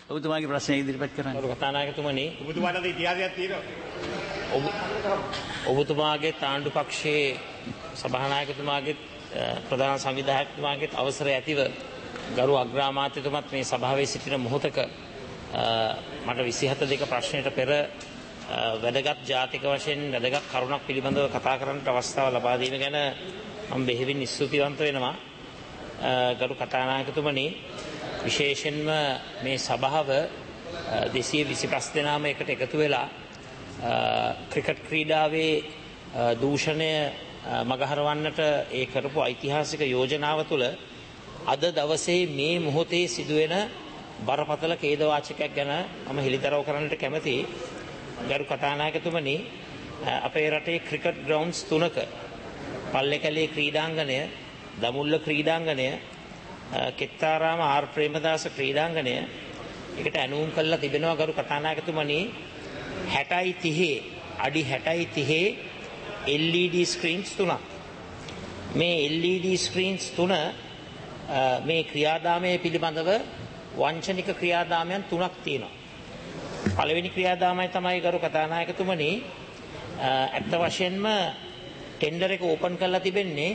ඔබතුමාගේ ප්‍රශ්නය ඉදිරිපත් කරන්න. ගරු කතානායකතුමනි, ඔබතුමාට ඉතිහාසයක් තියෙනවා. ඔබතුමාගේ ආණ්ඩු පක්ෂයේ සභානායකතුමාගේ ප්‍රධාන සංවිධායකතුමාගේ අවසරය ඇතිව ගරු අග්‍රාමාත්‍යතුමත් මේ සභාවේ සිටින මොහොතක මට 27 ප්‍රශ්නයට පෙර වැදගත් ජාතික වශයෙන් වැදගත් කරුණක් පිළිබඳව කතා කරන්නට අවස්ථාව ලබා දීම ගැන මම බෙහෙවින් ස්තුතිවන්ත වෙනවා. ගරු කතානායකතුමනි, විශේෂයෙන්ම මේ සභාව 225 දෙනාම එකට එකතු වෙලා ක්‍රිකට් ක්‍රීඩාවේ දූෂණය මගහරවන්නට ඒ කරපු ඓතිහාසික යෝජනාව තුළ අද දවසේ මේ මොහොතේ සිදුවෙන බරපතල ඛේදවාචකයක් ගැන මම හෙළිදරව් කරන්නට කැමතියි. ගරු කතානායකතුමනි, අපේ රටේ ක්‍රිකට් ග්‍රවුන්ඩ්ස් 3ක පල්ලේකැලේ ක්‍රීඩාංගණය, දමුල්ල ක්‍රීඩාංගණය, කෙත්තාරාම ආර් ප්‍රේමදාස ක්‍රීඩාංගණය එකට ඇනුම් කළා තිබෙනවා. ගරු කතානායකතුමනි, 60යි 30 අඩි 60යි 30 LED ස්ක්‍රීන්ස් 3ක්. මේ LED ස්ක්‍රීන්ස් 3 මේ ක්‍රියාදාමය පිළිබඳව වංචනික ක්‍රියාදාමයන් 3ක් තියෙනවා. පළවෙනි ක්‍රියාදාමය තමයි ගරු කතානායකතුමනි, ඇත්ත වශයෙන්ම ටෙන්ඩර් එක ඕපන් කරලා තිබෙන්නේ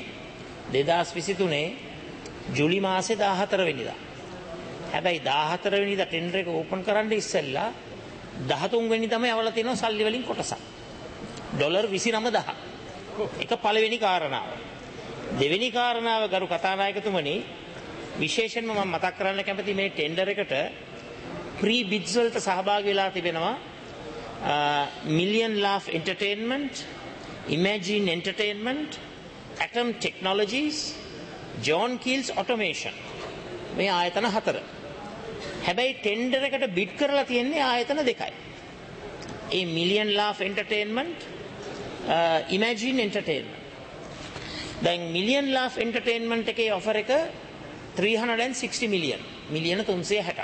2023 ජූලි මාසේ 14 වෙනිදා. හැබැයි 14 වෙනිදා ටෙන්ඩර් එක ඕපන් කරන්න ඉස්සෙල්ලා 13 වෙනිදාම යවලා තියෙනවා සල්ලි වලින් කොටසක්. ඩොලර් 29000. ඒක පළවෙනි කාරණාව. දෙවෙනි කාරණාව ගරු කතානායකතුමනි, විශේෂයෙන්ම මම මතක් කරන්න කැමති මේ ටෙන්ඩර් එකට ප්‍රී බිඩ්ස් වලට සහභාගී වෙලා තිබෙනවා million laugh entertainment, imagine entertainment, atom technologies, John Keells automation, මේ ආයතන 4. හැබැයි ටෙන්ඩර් එකට බිඩ් කරලා තියෙන්නේ ආයතන 2යි. ඒ million laugh entertainment, imagine entertainment. දැන් මිලියන් ලාෆ් එන්ටර්ටේන්මන්ට් එකේ ඔෆර් එක 360 මිලියන 360ක්.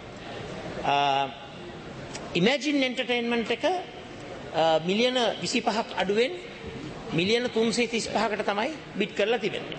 ඉමේජින් එන්ටර්ටේන්මන්ට් එක මිලියන 25ක් අඩුවෙන් මිලියන 335කට තමයි බිඩ් කරලා තිබෙන්නේ.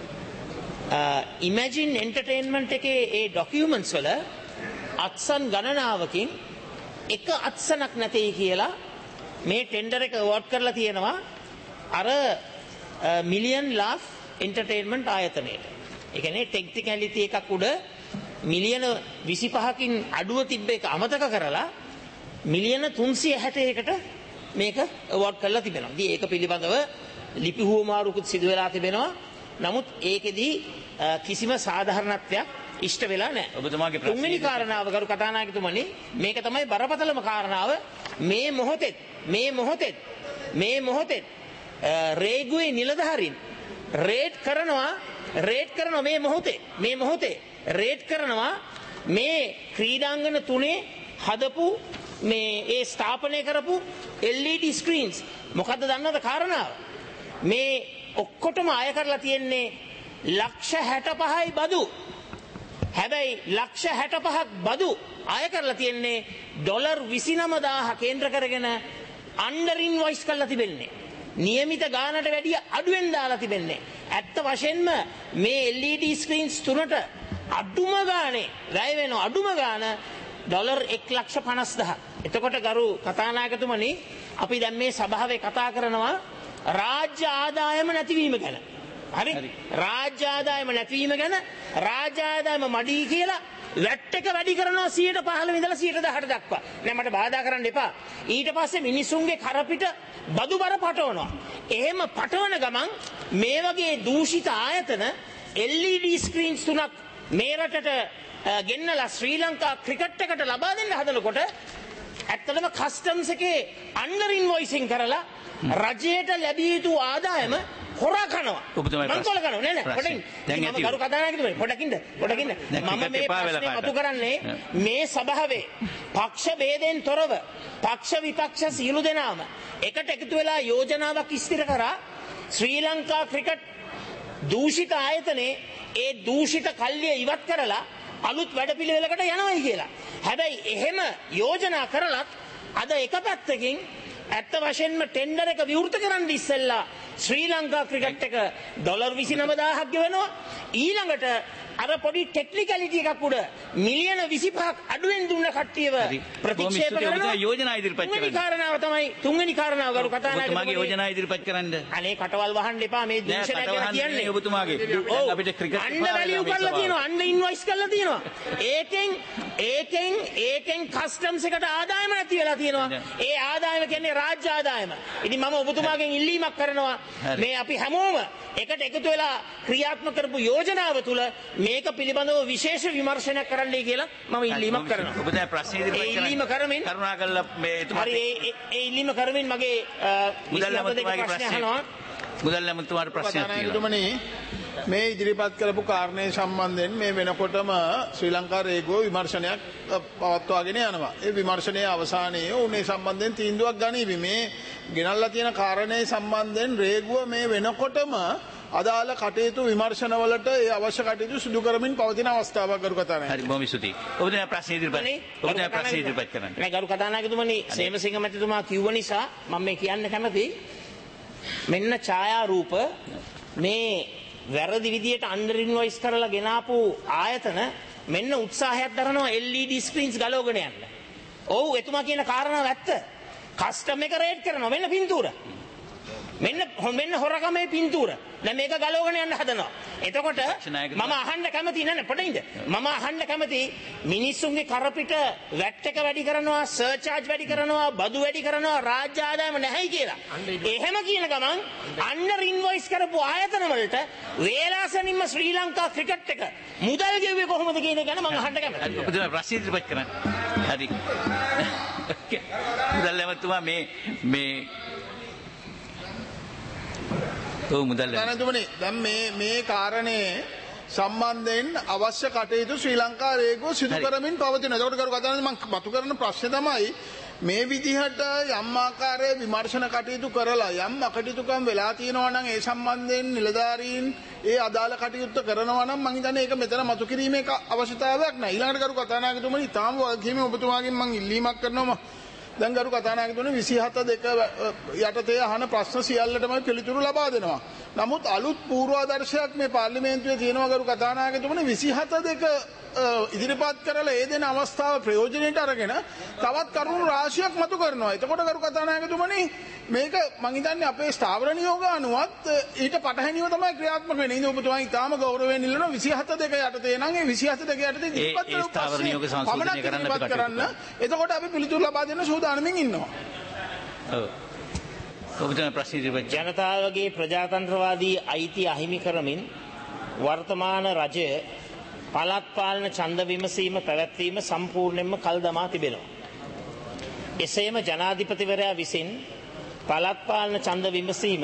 ඉමේජින් එන්ටර්ටේන්මන්ට් එකේ ඒ ඩොකියුමන්ට්ස් වල අත්සන් ගණනාවකින් එක අත්සනක් නැtei කියලා මේ ටෙන්ඩර් එක අවෝඩ් කරලා තියෙනවා අර මිලියන් ලාෆ් එන්ටර්ටේන්මන්ට් ආයතනයට. ඒ කියන්නේ ටෙක්නිකැලිටි එකක් උඩ මිලියන 25කින් අඩුව තිබ්බ එක අමතක කරලා මිලියන 360කට මේක අවෝඩ් කරලා තිබෙනවා. ඉතින් ඒක පිළිබඳව ලිපි හුවමාරුකුත් සිදු වෙලා තිබෙනවා. නමුත් ඒකෙදී කිසිම සාධාරණත්වයක් ඉෂ්ට වෙලා නැහැ. ඔබතුමාගේ තුන්වෙනි කාරණාව ගරු කතානායකතුමනි, මේක තමයි බරපතලම කාරණාව. මේ මොහොතේ රේගුවේ නිලධාරීන් රේඩ් කරනවා රේඩ් කරනවා මේ ක්‍රීඩාංගන 3 හදපු මේ ඒ ස්ථාපනය කරපු LED ස්ක්‍රීන්ස්. මොකද්ද දන්නවද කාරණාව? මේ ඔක්කොටම අය කරලා තියෙන්නේ ලක්ෂ 65යි බදු. හැබැයි ලක්ෂ 65ක් බදු අය කරලා තියෙන්නේ ඩොලර් 29000 කේන්ද්‍ර කරගෙන අන්ඩර් ඉන්වොයිස් කරලා තිබෙන්නේ. නියමිත ගානට වැඩිය අඩුවෙන් දාලා තිබෙන්නේ. ඇත්ත වශයෙන්ම මේ LED ස්ක්‍රීන්ස් 3ට අඩුම ගානේ වැය වෙන අඩුම ගාන ඩොලර් 1,50,000. එතකොට ගරු කතානායකතුමනි, අපි දැන් මේ සභාවේ කතා කරනවා රාජ්‍ය ආදායම නැතිවීම ගැන. හරි? රාජ්‍ය ආදායම නැතිවීම ගැන. රාජ්‍ය ආදායම මඩී කියලා වැට් එක වැඩි කරනවා 115 ඉඳලා 118 දක්වා. නෑ මට බාධා කරන්න එපා. ඊට පස්සේ මිනිසුන්ගේ කරපිට බදු බර පටවනවා. එහෙම පටවන ගමන් මේ වගේ දූෂිත ආයතන LED ස්ක්‍රීන්ස් 3ක් මේ රටට ගෙන්නලා ශ්‍රී ලංකා ක්‍රිකට් එකට ලබා දෙන්න හදනකොට ඇත්තටම කස්ටම්ස් එකේ අන්ඩර් ඉන්වොයිසින් කරලා රජයට ලැබිය යුතු ආදායම හොරා කනවා. මංකොල කනවා නෑ පොඩකින්. දැන් ඇති කරු කතානායකතුමනි පොඩකින්ද මම මේ ප්‍රශ්නේ මතු කරන්නේ මේ සභාවේ පක්ෂ ભેදෙන් තොරව පක්ෂ විපක්ෂ සියලු දෙනාම එකට එකතු වෙලා යෝජනාවක් ඉස්තිර කරා ශ්‍රී ලංකා ක්‍රිකට් දූෂිත ආයතනයේ ඒ දූෂිත කල්ලිය ඉවත් කරලා අලුත් වැඩපිළිවෙලකට යනවායි කියලා. හැබැයි එහෙම යෝජනා කරලත් අද එක පැත්තකින් ඇත්ත වශයෙන්ම ටෙන්ඩර් එක විවෘත කරන්න ඉස්සෙල්ලා ශ්‍රී ලංකා ක්‍රිකට් එක ඩොලර් 29000ක් ගෙවනවා. ඊළඟට අර පොඩි ටෙක්නිකැලිටි එකක් උඩ මිලියන 25ක් අඩුවෙන් දුන්න කට්ටියව ප්‍රතික්ෂේප කරනවා. යෝජනා ඉදිරිපත් කරන්න. තුන්වෙනි කාරණාව ගරු කතානායක ඔබතුමාගේ යෝජනා ඉදිරිපත් කරන්න. අනේ කටවල් වහන්න එපා මේ දූෂණය කියලා කියන්නේ. ඔබතුමාගේ අපිට ක්‍රිකට් අන්න වැලියු කරලා තියෙනවා. අන්න ඉන්වොයිස් කරලා තියෙනවා. ඒකෙන් කස්ටම්ස් එකට ආදායම නැති වෙලා තියෙනවා. ඒ ආදායම කියන්නේ රාජ්‍ය ආදායම. ඉතින් මම ඔබතුමාගෙන් ඉල්ලීමක් කරනවා මේ අපි හැමෝම එකට එකතු වෙලා ක්‍රියාත්මක කරපු යෝජනාව තුල මේක පිළිබඳව විශේෂ විමර්ශනයක් කරන්නයි කියලා මම ඉල්ලීමක් කරනවා. ඔබ දැන් ප්‍රශ්න ඉදිරිපත් කරන්න. ඉල්ලීම කරමින් කරුණාකරලා මේ එතුමා හරි ඒ ඉල්ලීම කරමින් මගේ මුදල් ඇමතුමාට ප්‍රශ්නයක් තියෙනවා. මේ ඉදිරිපත් කරපු කාරණේ සම්බන්ධයෙන් මේ වෙනකොටම ශ්‍රී ලංකා රේගුව විමර්ශනයක් පවත්වාගෙන යනවා. ඒ විමර්ශනයේ අවසානයේ උනේ සම්බන්ධයෙන් තීන්දුවක් ගනීවි. මේ ගෙනල්ලා තියෙන කාරණේ සම්බන්ධයෙන් රේගුව මේ වෙනකොටම අදාළ කටයුතු විමර්ශනවලට ඒ අවශ්‍ය කටයුතු සිදු කරමින් පවතින අවස්ථාවක් ගරු කතානායක. හරි බොහොම ස්තුතියි. ඔබ දැන් ප්‍රශ්න ඉදිරිපත් කරන්න. නෑ ගරු කතානායකතුමනි සේමසිංහ මැතිතුමා කිව්ව නිසා මම මේ කියන්න කැමතියි. මෙන්න ඡායාරූප මේ වැරදි විදියට අන්ඩර් ඉන්වොයිස් කරලා ගෙනාපු ආයතන මෙන්න උත්සාහයක් දරනවා LED ස්ක්‍රීන්ස් ගලවගෙන යන්න. ඔව් එතුමා කියන කාරණාව ඇත්ත. කස්ටම් එක රේට් කරනවා මෙන්න පින්තූර. මෙන්න හොරගමේ පින්තූර. දැන් මේක ගලවගෙන යන්න හදනවා. එතකොට මම අහන්න කැමති නෑ පොඩින්ද? මම අහන්න කැමති මිනිස්සුන්ගේ කරපිට වැට් එක වැඩි කරනවා, සර්චාර්ජ් වැඩි කරනවා, බදු වැඩි කරනවා, රාජ්‍ය ආදායම නැහැයි කියලා. එහෙම කියන ගමන් අන්ඩර් ඉන්වොයිස් කරපු ආයතන වලට වේලාසනින්ම ශ්‍රී ලංකා ක්‍රිකට් එක මුදල් ගෙවුවේ කොහොමද කියන එක ගැන මම අහන්න කැමතියි. ඔබතුමා ප්‍රශ්න ඉදිරිපත් කරන්න. හරි. මුදල් ඇමතුමා මේ දැනතුමනි දැන් මේ කාරණේ සම්බන්ධයෙන් අවශ්‍ය කටයුතු ශ්‍රී ලංකා රේගුව සිදු කරමින් පවතින. ඒකට කරු කතානේ මම මතු කරන ප්‍රශ්නේ තමයි මේ විදිහට යම් ආකාරයේ විමර්ශන කටයුතු කරලා යම් අකටයුතුකම් වෙලා තියෙනවා නම් ඒ සම්බන්ධයෙන් නිලධාරීන් ඒ අදාළ කටයුත්ත කරනවා නම් මම හිතන්නේ ඒක මෙතන මතු කිරීමේ අවශ්‍යතාවයක් නැහැ. ඊළඟට කරු කතානායකතුමනි තාම වගකීමේ ඔබතුමාගෙන් මම ඉල්ලීමක් කරනවා. දැන් ගරු කතානායකතුමනි 27(2) යටතේ අහන ප්‍රශ්න සියල්ලටම පිළිතුරු ලබා දෙනවා. නමුත් අලුත් පූර්වාදර්ශයක් මේ පාර්ලිමේන්තුවේ තියෙනවා ගරු කතානායකතුමනි 27(2) ඉදිරිපත් කරලා ඒ දෙන අවස්ථාව ප්‍රයෝජනෙට අරගෙන තවත් කරුණු රාශියක් මතු කරනවා. එතකොට ගරු කතානායකතුමනි මේක මම හිතන්නේ අපේ ස්ථාවර නියෝග අනුවත් ඊට පටහැනිව තමයි ක්‍රියාත්මක වෙන්නේ. ඉතින් ඔබතුමා ඊටාම ගෞරවයෙන් ඉල්ලනවා 27(2) යටතේ නම් ඒ 27(2) යටතේ ඉදිරිපත් කරන ස්ථාවර නියෝග සංශෝධනය කරන්න අපි කටයුතු එතකොට අපි පිළිතුරු ලබා දෙන්න සූදානම්ින් ඉන්නවා. ඔව්. ඔබතුමා ප්‍රශ්න ඉදිරිපත් ජනතාවගේ ප්‍රජාතන්ත්‍රවාදී අයිති අහිමි කරමින් වර්තමාන රජය පළාත් පාලන ඡන්ද විමසීම පැවැත්වීම සම්පූර්ණයෙන්ම කල් දමා තිබෙනවා. එසේම ජනාධිපතිවරයා විසින් පළාත් පාලන ඡන්ද විමසීම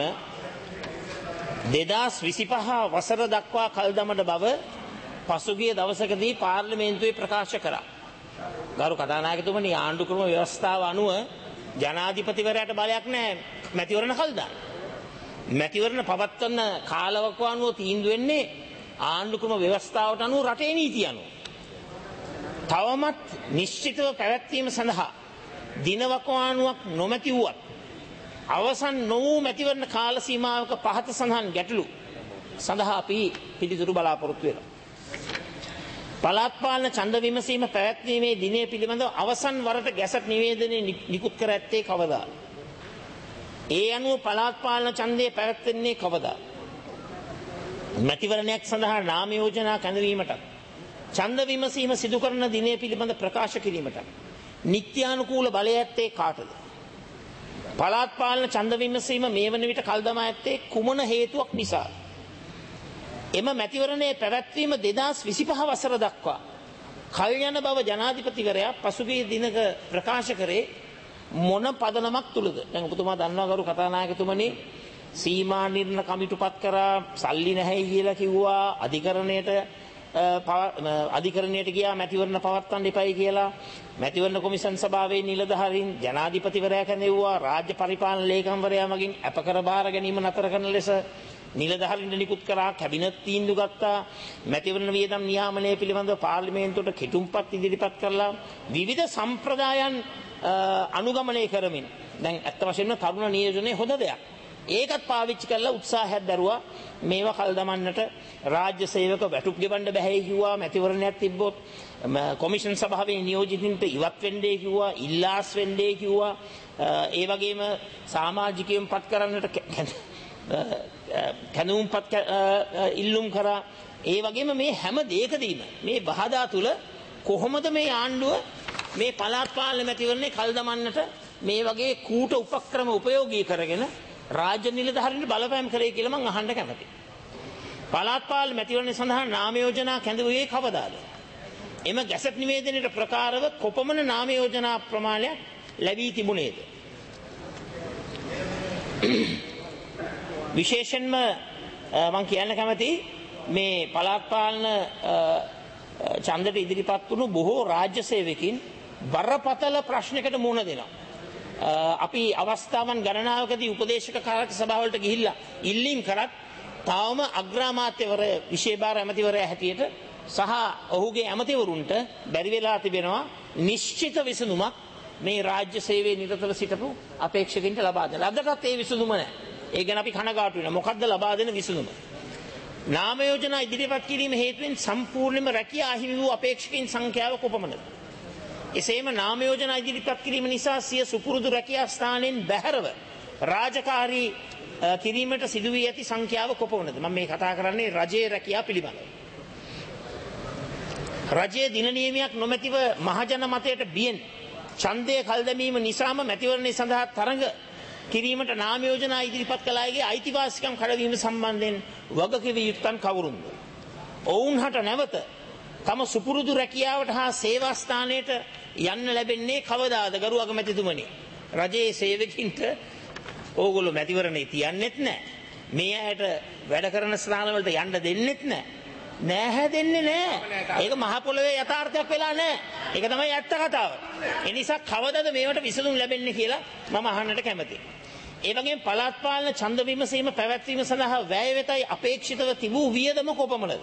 2025 වසර දක්වා කල් දමන බව පසුගිය දවසකදී පාර්ලිමේන්තුවේ ප්‍රකාශ කරා. ගරු කතානායකතුමනි ආණ්ඩුක්‍රම ව්‍යවස්ථාව අනුව ජනාධිපතිවරයාට බලයක් නැහැ මැතිවරණ කල් දාන්න. මැතිවරණ පවත්වන කාලවකවානුව අනුව තීන්දුව වෙන්නේ ආණ්ඩුක්‍රම ව්‍යවස්ථාවට අනුව රටේ නීතිය අනුව. තවමත් නිශ්චිතව පැවැත්වීම සඳහා දිනවකවානුවක් නොමැති වුවත් අවසන් නොවූ මැතිවරණ කාල සීමාවක පහත සඳහන් ගැටලු සඳහා අපි පිළිතුරු බලාපොරොත්තු වෙනවා. පළාත් පාලන ඡන්ද විමසීම පැවැත්වීමේ දිනය පිළිබඳව අවසන් වරට ගැසට් නිවේදනය නිකුත් කර ඇත්තේ කවදා? ඒ අනුව පළාත් පාලන ඡන්දය පැවැත්වෙන්නේ කවදා? මැතිවරණයක් සඳහා නාම යෝජනා කැඳවීමට ඡන්ද විමසීම සිදු කරන දිනය පිළිබඳ ප්‍රකාශ කිරීමට නිත්‍යානුකූල බලය ඇත්තේ කාටද? පළාත් පාලන ඡන්ද විමසීම මේ වන විට කල් දමා ඇත්තේ කුමන හේතුවක් නිසා? එම මැතිවරණයේ පැවැත්වීම 2025 වසර දක්වා කල් යන බව ජනාධිපතිවරයා පසුගිය දිනක ප්‍රකාශ කරේ මොන පදනමක් තුලද? දැන් ඔබතුමා දන්නවා ගරු කතානායකතුමනි සීමා නිර්ණ කමිටුපත් කරා සල්ලි නැහැ කියලා කිව්වා අධිකරණයට ගියා මැතිවරණ පවත්වන්න එපයි කියලා මැතිවරණ කොමිෂන් සභාවේ නිලධාරීන් ජනාධිපතිවරයා කැඳෙව්වා රාජ්‍ය පරිපාලන ලේකම්වරයා මගින් අපකර බාර ගැනීම නතර කරන ලෙස නිලධාරීන් නිකුත් කරා කැබිනට් තීන්දුව ගත්තා මැතිවරණ වියදම් නියාමනය පිළිබඳව පාර්ලිමේන්තුවට කෙටුම්පත් ඉදිරිපත් කරලා විවිධ සම්ප්‍රදායන් අනුගමනය කරමින් දැන් ඇත්ත වශයෙන්ම තරුණ නියෝජනයේ හොඳ දෙයක්. ඒකත් පාවිච්චි කරලා උත්සාහයක් දරුවා මේවා කල් දමන්නට රාජ්‍ය සේවක වැටුප් ගෙවන්න බැහැ කිව්වා මැතිවරණයක් තිබ්බොත් කොමිෂන් සභාවේ නියෝජිතින්ට ඉවත් වෙන්නේ කිව්වා ඉල්ලාස් වෙන්නේ කිව්වා ඒ වගේම සමාජිකයන් පත් කරන්නට කැඳවුම්පත් ඉල්ලුම් කරා ඒ වගේම මේ හැම දෙයකදීම මේ බහදා තුල කොහොමද මේ ආණ්ඩුව මේ පළාත් පාලන මැතිවරණේ කල් දමන්නට මේ වගේ කූට උපක්‍රම උපයෝගී කරගෙන රාජ්‍ය නිලධාරීන්ට බලපෑම් කරේ කියලා මම අහන්න කැමතියි. පළාත් පාලන මැතිවරණය සඳහා නාම යෝජනා කැඳවුවේ කවදාද? එම ගැසට් නිවේදනයේ ප්‍රකාරව කොපමණ නාම යෝජනා ප්‍රමාණයක් ලැබී තිබුණේද? විශේෂයෙන්ම මම කියන්න කැමතියි මේ පළාත් පාලන ඡන්දයට ඉදිරිපත් වුණු බොහෝ රාජ්‍ය සේවකින් බරපතල ප්‍රශ්නයකට මුහුණ දෙනවා. අපි අවස්ථාවන් ගණනාවකදී උපදේශක කාර්ය සභාවලට ගිහිල්ලා ඉල්ලීම් කරත් තාම අග්‍රාමාත්‍යවරය විශේෂ ඇමතිවරයා හැටියට සහ ඔහුගේ ඇමතිවරුන්ට බැරි වෙලා තිබෙනවා නිශ්චිත විසඳුමක් මේ රාජ්‍ය සේවයේ නිරතව සිටපු අපේක්ෂකයින්ට ලබා දෙන්න. අදටත් ඒ විසඳුම නැහැ. ඒ ගැන අපි කනගාටු වෙනවා. මොකක්ද ලබා දෙන විසඳුම? නාම යෝජනා ඉදිරිපත් කිරීම හේතුවෙන් සම්පූර්ණයෙන්ම රැකියා අහිමි වූ අපේක්ෂකයින් සංඛ්‍යාව කොපමණද? එසේම නාම යෝජනා ඉදිරිපත් කිරීම නිසා සිය සුපුරුදු රැකියා ස්ථානයෙන් බැහැරව රාජකාරී කිරීමට සිදු වී ඇති සංඛ්‍යාව කොපමණද? මම මේ කතා කරන්නේ රජයේ රැකියා පිළිබඳව. රජයේ දින නියමයක් නොමැතිව මහජන මතයට බියෙන් ඡන්දය කල් දැමීම නිසාම මැතිවරණය සඳහා තරඟ කිරීමට නාම යෝජනා ඉදිරිපත් කළ අයගේ අයිතිවාසිකම් කඩවීම සම්බන්ධයෙන් වගකිව යුත්තන් කවුරුන්ද? ඔවුන් හට නැවත තම සුපුරුදු රැකියාවට හා සේවා ස්ථානයට යන්න ලැබෙන්නේ කවදාද? ගරු අගමැතිතුමනි, රජයේ සේවකින්ට ඕගොල්ලෝ මැතිවරණේ තියන්නෙත් නැහැ. මේ අයට වැඩ කරන ස්ථානවලට යන්න දෙන්නෙත් නැහැ. නැහැ දෙන්නේ නැහැ. ඒක මහ පොළොවේ යථාර්ථයක් වෙලා නැහැ. ඒක තමයි ඇත්ත කතාව. ඒ නිසා කවදද මේවට විසඳුම් ලැබෙන්නේ කියලා මම අහන්නට කැමතියි. ඒ වගේම පළාත් පාලන ඡන්ද විමසීම පැවැත්වීම සඳහා වැය වෙතයි අපේක්ෂිතව තිබූ වියදම කොපමණද?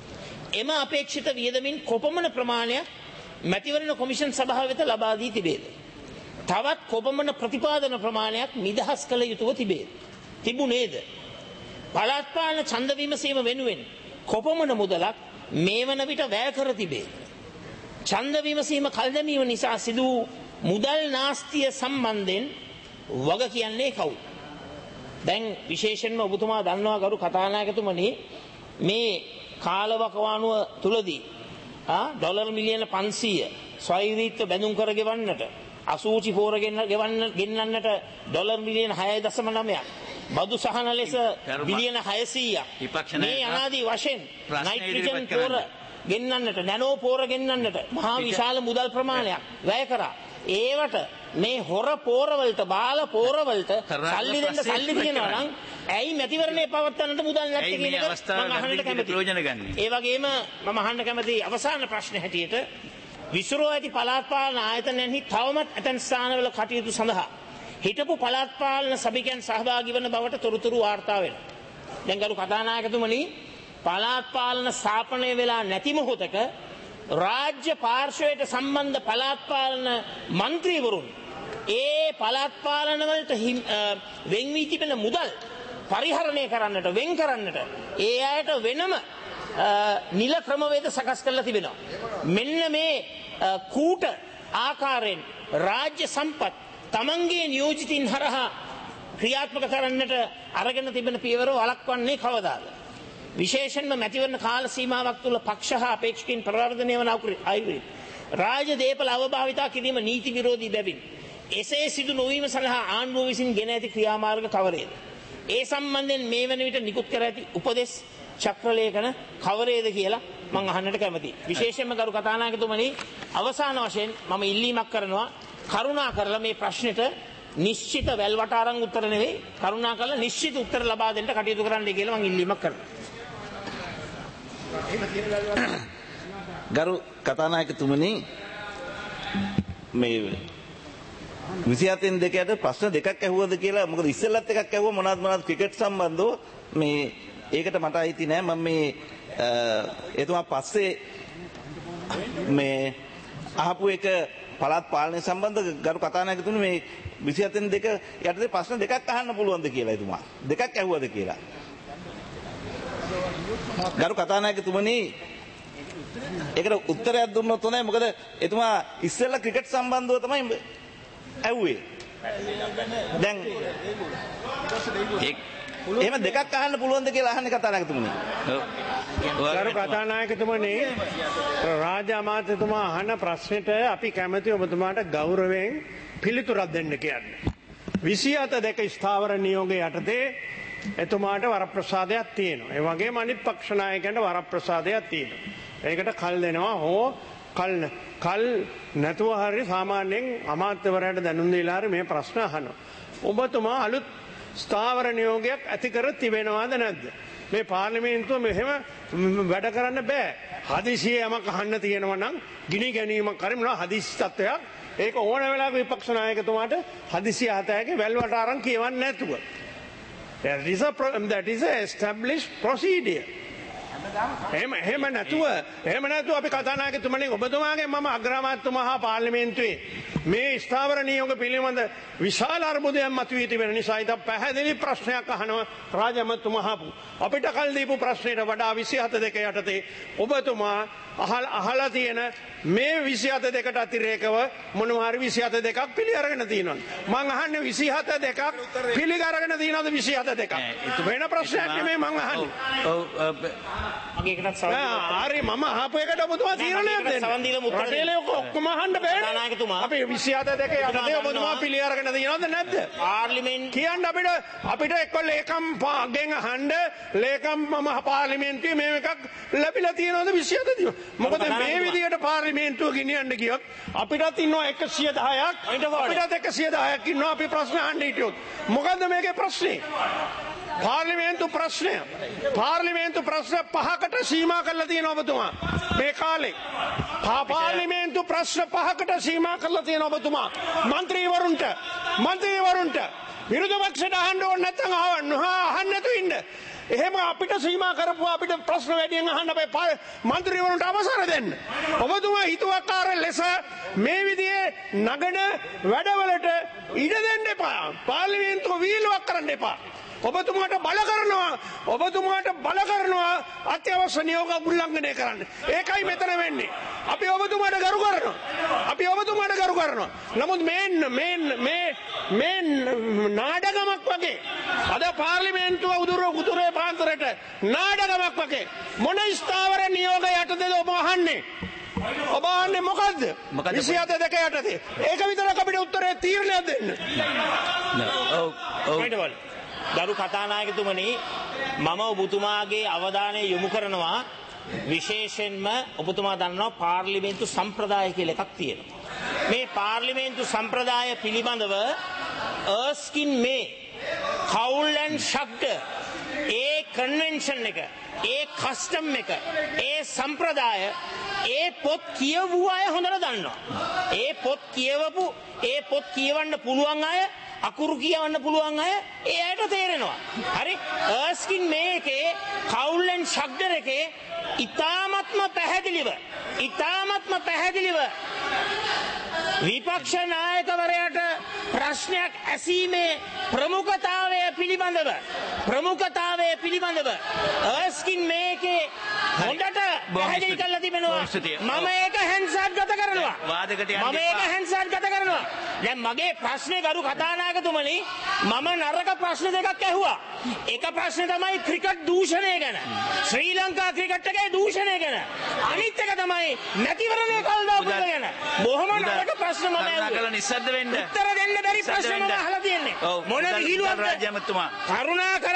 එම අපේක්ෂිත වියදමින් කොපමණ ප්‍රමාණයක් මැතිවරණ කොමිෂන් සභාව වෙත ලබා දී තිබේද? තවත් කොපමණ ප්‍රතිපාදන ප්‍රමාණයක් නිදහස් කළ යුතුව තිබුණේද? පළාත් පාලන ඡන්ද විමසීම වෙනුවෙන් කොපමණ මුදලක් මේ වන විට වැය කර තිබේද? ඡන්ද විමසීම කල් දැමීම නිසා සිදු වූ මුදල් නාස්තිය සම්බන්ධයෙන් වග කියන්නේ කවුද? දැන් විශේෂයෙන්ම ඔබතුමා දන්නවා ගරු කතානායකතුමනි, මේ කාලවකවානුව තුලදී ඩොලර් මිලියන 500 ස්වෛරීත්ව බැඳුම් කර ගෙවන්නට, අසූචි පෝර ගෙන්නන්නට ඩොලර් මිලියන 6.9ක්, බදු සහන ලෙස බිලියන 600ක්, මේ අනාදී වශයෙන් නයිට්‍රජන් පෝර ගෙන්නන්නට, නැනෝ පෝර ගෙන්නන්නට මහා විශාල මුදල් ප්‍රමාණයක් වැය කරා. ඒවට මේ හොර පෝරවලට, බාල පෝරවලට සල්ලි දෙන්න සල්ලි තියනවා නම් ඇයි මැතිවරණය පවත්වන්නට මුදල් නැත්තේ කියන එක මම අහන්නට කැමතියි. ඒ වගේම මම අහන්න කැමති අවසාන ප්‍රශ්න හැටියට විසිරෝ ඇති පළාත් පාලන ආයතනයන්හි තවමත් ඇතැම් ස්ථානවල කටයුතු සඳහා හිටපු පළාත් පාලන සභිකයන් සහභාගී වන බවට තොරතුරු වාර්තා වෙනවා. දැන් ගරු කතානායකතුමනි, පළාත් පාලන ස්ථාපනය වෙලා නැති මොහොතක රාජ්‍ය පාර්ශවයට සම්බන්ධ පළාත් පාලන මන්ත්‍රීවරුන් ඒ පළාත් පාලන වලට වෙන් වී තිබෙන මුදල් පරිහරණය කරන්නට, වෙන් කරන්නට ඒ අයට වෙනම නිල ක්‍රමවේද සකස් කරලා තිබෙනවා. මෙන්න මේ කූට ආකාරයෙන් රාජ්‍ය සම්පත් තමන්ගේ නියෝජිතින් හරහා ක්‍රියාත්මක කරන්නට අරගෙන තිබෙන පියවර වළක්වන්නේ කවදාද? විශේෂයෙන්ම මැතිවරණ කාල සීමාවක් තුළ පක්ෂ හා අපේක්ෂකයන් ප්‍රවර්ධනය වන අයුරින් රාජ්‍ය දේපල අවභාවිතා කිරීම නීති විරෝධී බැවින් එසේ සිදු නොවීම සඳහා ආණ්ඩුව විසින් ගෙන ඇති ක්‍රියාමාර්ග කවරේද? ඒ සම්බන්ධයෙන් මේ වන විට නිකුත් කර ඇති උපදෙස් චක්‍රලේඛන කවරේද කියලා මම අහන්නට කැමතියි. විශේෂයෙන්ම ගරු කතානායකතුමනි, අවසාන වශයෙන් මම ඉල්ලීමක් කරනවා, කරුණා කරලා මේ ප්‍රශ්නෙට නිශ්චිත වැල්වට අරන් උත්තර නෙවෙයි, කරුණා කරලා නිශ්චිත උත්තර ලබා දෙන්න කටයුතු කරන්න කියලා මම ඉල්ලීමක් කරනවා. ගරු කතානායකතුමනි, මේ 27 දෙකකට ප්‍රශ්න දෙකක් ඇහුවද කියලා, මොකද ඉස්සෙල්ලත් එකක් ඇහුවා මොනවද ක්‍රිකට් සම්බන්ධව. මේ ඒකට මට අයිති නෑ. මම මේ එතුමා පස්සේ මේ අහපු එක පළාත් පාලනය සම්බන්ධ ගරු කතානායකතුමනි මේ 27 යටතේ ප්‍රශ්න දෙකක් අහන්න පුළුවන්ද කියලා එතුමා. දෙකක් ඇහුවද කියලා. ගරු කතානායකතුමනි ඒකට උත්තරයක් දුන්නොත් හොඳයි. මොකද එතුමා ඉස්සෙල්ලා ක්‍රිකට් සම්බන්ධව තමයි ඇහුවේ. දැන් එහෙම දෙකක් අහන්න පුළුවන්ද කියලා අහන්නේ කතානායකතුමනි. ගරු කතානායකතුමනි රාජ්‍ය අමාත්‍යතුමා අහන ප්‍රශ්නෙට අපි කැමති ඔබතුමාට ගෞරවයෙන් පිළිතුරක් දෙන්න කියන්නේ. 27 ස්ථාවර නියෝගයේ යටතේ එතුමාට වරප්‍රසාදයක් තියෙනවා. ඒ වගේම අනිත් පක්ෂ නායකයන්ට වරප්‍රසාදයක් තියෙනවා. ඒකට කල් දෙනවා හෝ කල් නැතුව හරි සාමාන්‍යයෙන් අමාත්‍යවරයාට දැනුම් දීලා හරි මේ ප්‍රශ්න අහනවා. ඔබතුමා අලුත් ස්ථාවර නියෝගයක් ඇති කර තිබෙනවාද නැද්ද? මේ පාර්ලිමේන්තුව මෙහෙම වැඩ කරන්න බෑ. හදිසියෙ යමක් අහන්න තියෙනවා නම් ගිනි ගැනීමක් හරි මොනවා හදිසි තත්ත්වයක් ඒක ඕන වෙලාවක විපක්ෂ නායකතුමාට හදිසිය හතයක වැල්වට අරන් කියවන්නේ නැතුව. That is a established procedure. එහෙම නැතුව අපි කතානායකතුමනි ඔබතුමාගේ මම අග්‍රාමාත්‍යතුමා හා පාර්ලිමේන්තුවේ මේ ස්ථාවර නියෝග පිළිබඳ විශාල අර්බුදයක් මතුවී තිබෙන නිසා ඉතින් පැහැදිලි ප්‍රශ්නයක් අහනවා රාජ්‍ය අමාත්‍යතුමා අපිට කල් දීපු ප්‍රශ්නෙට වඩා 27 යටතේ ඔබතුමා අහලා තියෙන මේ 27 අතිරේකව මොනවා හරි 27 පිළි අරගෙන තියෙනවා. මං අහන්නේ 27 පිළි අරගෙන තියෙනවද 27 වෙන ප්‍රශ්නයක් නෙමෙයි මං අහන්නේ. හරි මම අහපු එකට ඔබතුමා තීරණයක් දෙන්න. රටේල ඔක්කොම අහන්න බෑනේ. අපි 27 යටතේ ඔබතුමා පිළි අරගෙන තියෙනවද නැද්ද? පාර්ලිමේන්තුව කියන්න අපිට එක්ක ලේකම් ගෙන් අහන්න ලේකම් මම පාර්ලිමේන්තුවේ මේ එකක් ලැබිලා තියෙනවද 27 මොකද මේ විදියට පාර්ලිමේන්තුව ගෙනියන්න ගියොත් අපිටත් ඉන්නවා 110ක් අපිටත් 110ක් ඉන්නවා අපි ප්‍රශ්න අහන්න හිටියොත් මොකද්ද මේකේ ප්‍රශ්නේ? පාර්ලිමේන්තු ප්‍රශ්න 5කට සීමා කරලා තියෙනවා ඔබතුමා මේ කාලේ. පාර්ලිමේන්තු ප්‍රශ්න 5කට සීමා කරලා තියෙනවා ඔබතුමා മന്ത്രിවරුන්ට විරුද්ධ පක්ෂයට අහන්න ඕන නැත්නම් අහන්න නැතුව ඉන්න. එහෙම අපිට සීමා කරපුවා අපිට ප්‍රශ්න වැඩියෙන් අහන්න බෑ. മന്ത്രിවරුන්ට අවසර දෙන්න. ඔබතුමා හිතුවක්කාර ලෙස මේ විදිහේ නගන වැඩවලට ඉඩ දෙන්න එපා. පාර්ලිමේන්තුව වීලුවක් කරන්න එපා. ඔබතුමාට බල කරනවා අත්‍යවශ්‍ය නියෝග උල්ලංඝනය කරන්න. ඒකයි මෙතන වෙන්නේ. අපි ඔබතුමාට ගරු කරනවා. නමුත් මේ නාඩගමක් වගේ අද පාර්ලිමේන්තුව උතුරේ පාන්තරයට නාඩගමක් වගේ මොන ස්ථාවර නියෝග යටතේද ඔබ අහන්නේ? ඔබ අහන්නේ මොකද්ද? 27 යටතේ. ඒක විතරක් අපිට උත්තරේ තීරණයක් දෙන්න. ගරු කතානායකතුමනි මම ඔබතුමාගේ අවධානය යොමු කරනවා විශේෂයෙන්ම ඔබතුමා දන්නවා පාර්ලිමේන්තු සම්ප්‍රදාය කියලා එකක් තියෙනවා. මේ පාර්ලිමේන්තු සම්ප්‍රදාය පිළිබඳව Erskine May Cowell and Shugder ඒ කන්වෙන්ෂන් එක ඒ කස්ටම් එක ඒ සම්ප්‍රදාය ඒ පොත් කියවුව අය හොඳට දන්නවා. ඒ පොත් කියවන්න පුළුවන් අය අකුරු කියවන්න පුළුවන් අය ඒ අයට තේරෙනවා. හරි Erskine May එකේ Cowell and Shugder එකේ ඉතාමත්ම පැහැදිලිව විපක්ෂ නායකවරයාට ප්‍රශ්නයක් ඇසීමේ ප්‍රමුඛතාවය පිළිබඳව Erskine May එකේ හොඳට පැහැදිලි කරලා තිබෙනවා. මම ඒක හැන්සාට් ගත කරනවා. දැන් මගේ ප්‍රශ්නේ ගරු කතානායකතුමනි මම නරක ප්‍රශ්න දෙකක් ඇහුවා. එක ප්‍රශ්නේ තමයි ක්‍රිකට් දූෂණය ගැන. ශ්‍රී ලංකා ක්‍රිකට් එකේ දූෂණය ගැන. අනිත් එක තමයි නැතිවරණය කල් දාපු ගැන. බොහොම නරක ප්‍රශ්න මම ඇහුවා. උත්තර දෙන්න බැරි ප්‍රශ්න මම අහලා තියෙන්නේ. මොන විහිළුවක්ද? රාජ්‍ය අමාත්‍යතුමා කරුණාකර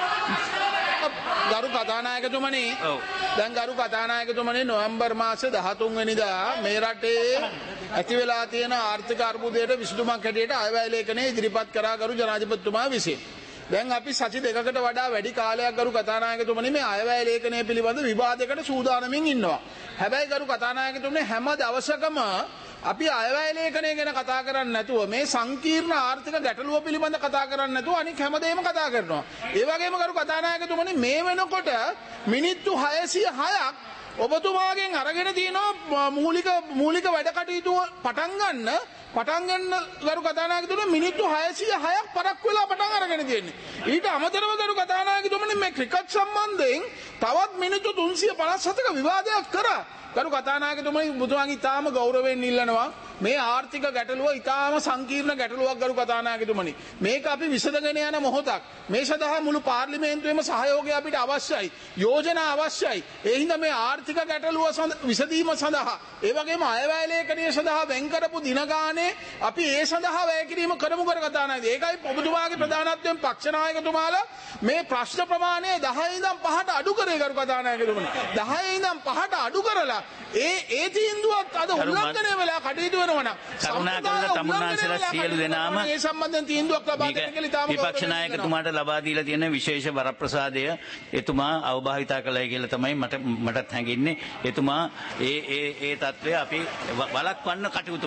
ගරු කතානායකතුමනි දැන් ගරු කතානායකතුමනි නොවැම්බර් මාසේ 13 වෙනිදා මේ රටේ ඇති වෙලා තියෙන ආර්ථික අර්බුදයට විසඳුමක් හැටියට අයවැය ලේඛනය ඉදිරිපත් කරා ගරු ජනාධිපතිතුමා විසින්. දැන් අපි සති දෙකකට වඩා වැඩි කාලයක් ගරු කතානායකතුමනි මේ අයවැය ලේඛනය පිළිබඳ විවාදයකට සූදානමින් ඉන්නවා. හැබැයි ගරු කතානායකතුමනි හැම දවසකම අපි අයවැය ලේඛනය ගැන කතා කරන්නේ නැතුව මේ සංකීර්ණ ආර්ථික ගැටලුව පිළිබඳ කතා කරන්නේ නැතුව අනික හැමදේම කතා කරනවා. ඒ වගේම ගරු කතානායකතුමනි මේ වෙනකොට මිනිත්තු 606ක් ඔබතුමාගෙන් අරගෙන තියෙනවා මූලික වැඩ කටයුතු පටන් ගන්න ගරු කතානායකතුමනි මිනිත්තු 606ක් පරක් වෙලා පටන් අරගෙන තියෙන්නේ. ඊට අමතරව ගරු කතානායකතුමනි මේ ක්‍රිකට් සම්බන්ධයෙන් තවත් මිනිත්තු 357ක විවාදයක් කරා. ගරු කතානායකතුමනි බුදුහාමි ඉතාම ගෞරවයෙන් ඉල්ලනවා මේ ආර්ථික ගැටලුව ඉතාම සංකීර්ණ ගැටලුවක් ගරු කතානායකතුමනි. මේක අපි විසඳගෙන යන මොහොතක්. මේ සඳහා මුළු පාර්ලිමේන්තුවේම සහයෝගය අපිට අවශ්‍යයි. යෝජනා අවශ්‍යයි. ඒ හින්දා මේ ආර්ථික ගැටලුව විසඳීම සඳහා ඒ වගේම අයවැය ලේඛනය සඳහා වෙන් කරපු දින ගානේ අපි ඒ සඳහා වැය කිරීම කරමු කර කතානායක. ඒකයි ඔබතුමාගේ ප්‍රධානත්වයෙන් පක්ෂ නායකතුමාලා මේ ප්‍රශ්න ප්‍රමාණය 10 ඉඳන් 5ට අඩු කරේ කරු කතානායකතුමනි. 10 ඉඳන් 5ට අඩු කරලා ඒ තීන්දුවත් අද උල්ලංඝනය වෙලා කටයුතු වෙනවා නම් කරුණාකරලා තමුන්නාන්සලා සියලු දෙනාම මේ සම්බන්ධයෙන් තීන්දුවක් ලබා දෙන්න කියලා ඉතාම විපක්ෂ නායකතුමාට ලබා දීලා තියෙන විශේෂ වරප්‍රසාදය එතුමා අවබෝධිතා කළයි කියලා තමයි මටත් හැඟෙන්නේ. එතුමා ඒ තත්ත්වය අපි වළක්වන්න කටයුතු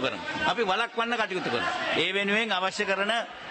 කරමු. ඒ වෙනුවෙන් අවශ්‍ය කරන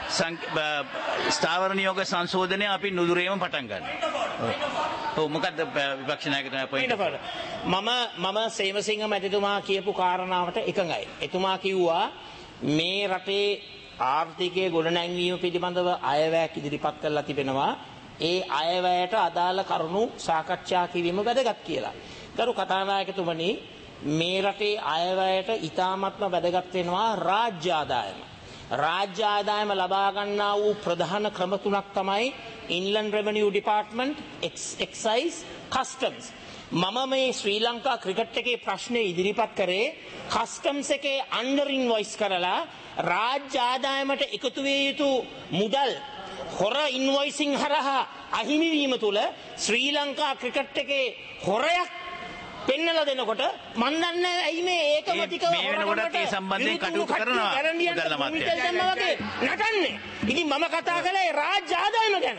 ස්ථාවර නියෝග සංශෝධනය අපි නුදුරේම පටන් ගන්නවා. ඔව් මොකද්ද විපක්ෂ නායකතුමා පොයින්ට් මම සේමසිංහ මැතිතුමා කියපු කාරණාවට එකඟයි. එතුමා කිව්වා මේ රටේ ආර්ථිකයේ ගොඩනැංවීම පිළිබඳව අයවැයක් ඉදිරිපත් කරලා තිබෙනවා. ඒ අයවැයට අදාළ කරුණු සාකච්ඡා කිරීම වැදගත් කියලා. ගරු කතානායකතුමනි මේ රටේ අයවැයට ඉතාමත්ම වැදගත් වෙනවා රාජ්‍ය ආදායම. රාජ්‍ය ආදායම ලබා ගන්නා වූ ප්‍රධාන ක්‍රම තුනක් තමයි Inland Revenue Department, Excise, Customs. මම මේ ශ්‍රී ලංකා ක්‍රිකට් එකේ ප්‍රශ්නේ ඉදිරිපත් කරේ කස්ටම්ස් එකේ අන්ඩර් ඉන්වොයිස් කරලා රාජ්‍ය ආදායමට එකතු විය යුතු මුදල් හොර ඉන්වොයිසිං හරහා අහිමි වීම තුල ශ්‍රී ලංකා ක්‍රිකට් එකේ හොරයක් පෙන්නලා දෙනකොට මන් දන්නේ ඇයි මේ ඒකමතිකව මේ වෙනකොටත් ඒ සම්බන්ධයෙන් කටයුතු කරනවා මුදල් අමාත්‍යාංශය නටන්නේ. ඉතින් මම කතා කළේ රාජ්‍ය ආදායම ගැන.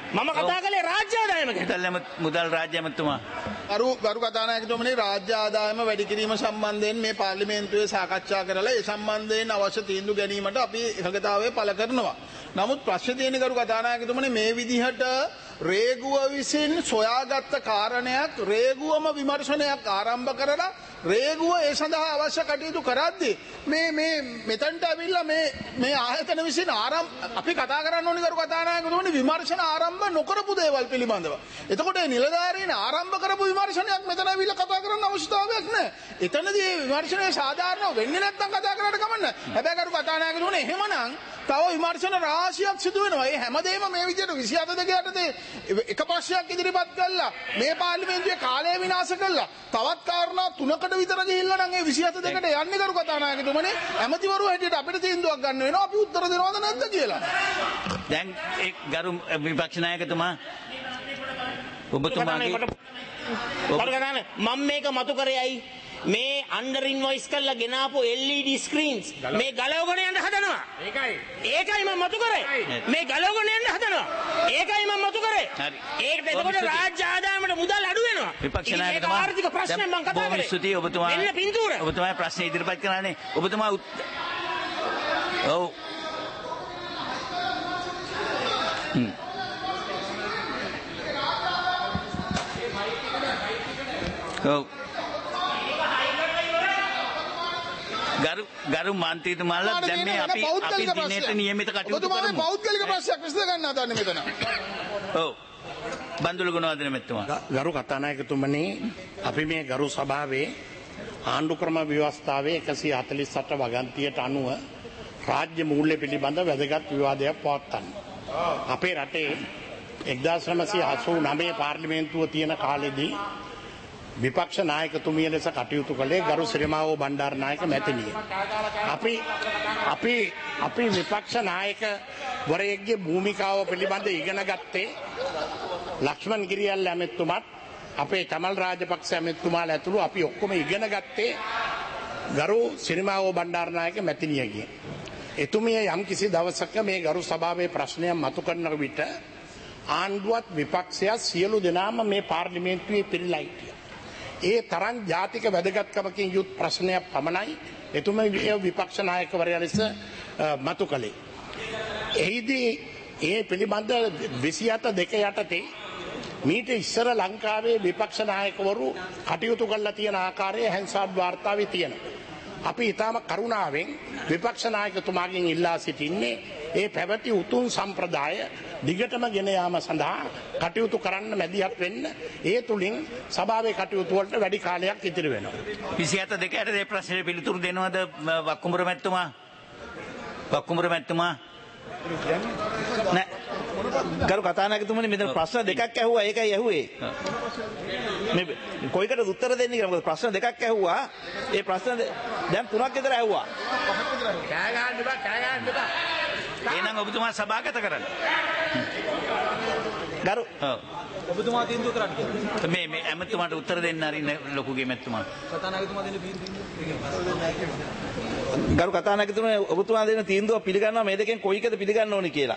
මුදල් රාජ්‍ය ඇමතුමා ගරු කතානායකතුමනි රාජ්‍ය ආදායම වැඩි කිරීම සම්බන්ධයෙන් මේ පාර්ලිමේන්තුවේ සාකච්ඡා කරලා ඒ සම්බන්ධයෙන් අවශ්‍ය තීන්දුව ගැනීමට අපි එකඟතාවය පළ කරනවා. නමුත් ප්‍රශ්නේ තියෙන්නේ ගරු කතානායකතුමනි මේ විදිහට රේගුව විසින් සොයාගත්ත කාරණයක් රේගුවම විමර්ශනයක් ආරම්භ කරලා රේගුව ඒ සඳහා අවශ්‍ය කටයුතු කරද්දී මේ මෙතනට ඇවිල්ලා මේ ආයතන විසින් අපි කතා කරන්න ඕනේ කරු කතානායකතුමනි විමර්ශන ආරම්භ නොකරපු දේවල් පිළිබඳව. එතකොට මේ නිලධාරීන් ආරම්භ කරපු විමර්ශනයක් මෙතන ඇවිල්ලා කතා කරන්න අවශ්‍යතාවයක් නැහැ. එතනදී මේ විමර්ශනය සාධාරණව වෙන්නේ නැත්නම් කතා කරන්නට කමක් නැහැ. හැබැයි කරු කතානායකතුමනි එහෙමනම් තව විමර්ශන රාශියක් සිදු වෙනවා. මේ හැමදේම මේ විදිහට 27 යටතේ එක ප්‍රශ්නයක් ඉදිරිපත් කළා මේ පාර්ලිමේන්තුවේ කාලය විනාශ කළා තවත් කාරණා 3කට විතර ගිහිල්ලා නම් ඒ 27 දෙකට යන්නේ කරු කතානායකතුමනි ඇමතිවරු හැටියට අපිට තීන්දුවක් ගන්න වෙනවා අපි උත්තර දෙනවද නැද්ද කියලා. දැන් ඒ ගරු විපක්ෂ නායකතුමා ඔබතුමාගේ මම මේක මතු කරේයි මේ අන්ඩර් ඉන්වොයිස් කරලා ගෙනාපු LED ස්ක්‍රීන්ස් මේ ගලවගෙන යන්න හදනවා. ඒකයි මම මතු කරේ. මේ ගලවගෙන යන්න හදනවා. ඒකයි මම මතු කරේ. ඒකට එතකොට රාජ්‍ය ආදායමට මුදල් අඩු වෙනවා. විපක්ෂ නායකතුමා ආර්ථික ප්‍රශ්නේ මම කතා කරේ. ස්තුතියි ඔබතුමා ප්‍රශ්න ඉදිරිපත් කරානේ. ඔබතුමා ඔව් ගරු මන්ත්‍රීතුමාලා දැන් මේ අපි දිනේට නියමිත කටයුතු කරමු. පෞද්ගලික ප්‍රශ්නයක් විසඳ ගන්න හදන්නේ මෙතන. ඔව්. බන්දුල ගුණවර්ධන මෙතුමා. ගරු කතානායකතුමනි අපි මේ ගරු සභාවේ ආණ්ඩු ක්‍රම ව්‍යවස්ථාවේ 148 වගන්තියට අනුව රාජ්‍ය මූල්‍ය පිළිබඳ වැදගත් විවාදයක් පවත්වන්නේ. අපේ රටේ 1989 පාර්ලිමේන්තුව තියෙන කාලෙදී විපක්ෂ නායකතුමිය ලෙස කටයුතු කළේ ගරු සිරිමාවෝ බණ්ඩාරනායක මැතිණිය. අපි විපක්ෂ නායක වරයෙක්ගේ භූමිකාව පිළිබඳ ඉගෙන ගත්තේ ලක්ෂ්මන් ගිරියල් ඇමතුමාත් අපේ කමල් රාජපක්ෂ ඇමතුමාලා ඇතුළු අපි ඔක්කොම ඉගෙන ගත්තේ ගරු සිරිමාවෝ බණ්ඩාරනායක මැතිණියගේ. එතුමිය යම් කිසි දවසක මේ ගරු සභාවේ ප්‍රශ්නයක් මතු කරන විට ආණ්ඩුවත් විපක්ෂයත් සියලු දෙනාම මේ පාර්ලිමේන්තුවේ පිරීලා හිටියා. ඒ තරම් ජාතික වැදගත්කමකින් යුත් ප්‍රශ්නයක් පමණයි එතුමිය විපක්ෂ නායකවරයා ලෙස මතු කළේ. එහිදී ඒ පිළිබඳ 27 දෙක යටතේ මීට ඉස්සර ලංකාවේ විපක්ෂ නායකවරු කටයුතු කරලා තියෙන ආකාරයේ හැන්සාඩ් වාර්තාවේ තියෙනවා. අපි ඊටම කරුණාවෙන් විපක්ෂ නායකතුමාගෙන් ඉල්ලා සිටින්නේ ඒ පැවති උතුම් සම්ප්‍රදාය දිගටම ගෙන යාම සඳහා කටයුතු කරන්න මැදිහත් වෙන්න. ඒ තුලින් සභාවේ කටයුතු වලට වැඩි කාලයක් ඉතිරි වෙනවා. 27 2ට මේ ප්‍රශ්නෙට පිළිතුරු දෙනවද වක්කුඹුර මැතිතුමා? වක්කුඹුර මැතිතුමා නෑ ගරු කතානායකතුමනි මෙතන ප්‍රශ්න දෙකක් ඇහුවා. ඒකයි ඇහුවේ. මේ කොයිකට උත්තර දෙන්නේ කියලා. මොකද ප්‍රශ්න දෙකක් ඇහුවා. ඒ ප්‍රශ්න දැන් තුනක් විතර ඇහුවා. කෑ ගන්න බෑ. එහෙනම් ඔබතුමා සභාගත කරන්න. ගරු ඔබතුමා තීන්දුව කරන්න. මේ ඇමතුමාට උත්තර දෙන්න අරින්න ලොකුගේ මැතිතුමා. කතානායකතුමා දෙන්න ගරු කතානායකතුමනි ඔබතුමා දෙන තීන්දුව පිළිගන්නවා. මේ දෙකෙන් කොයි එකද පිළිගන්න ඕනේ කියලා.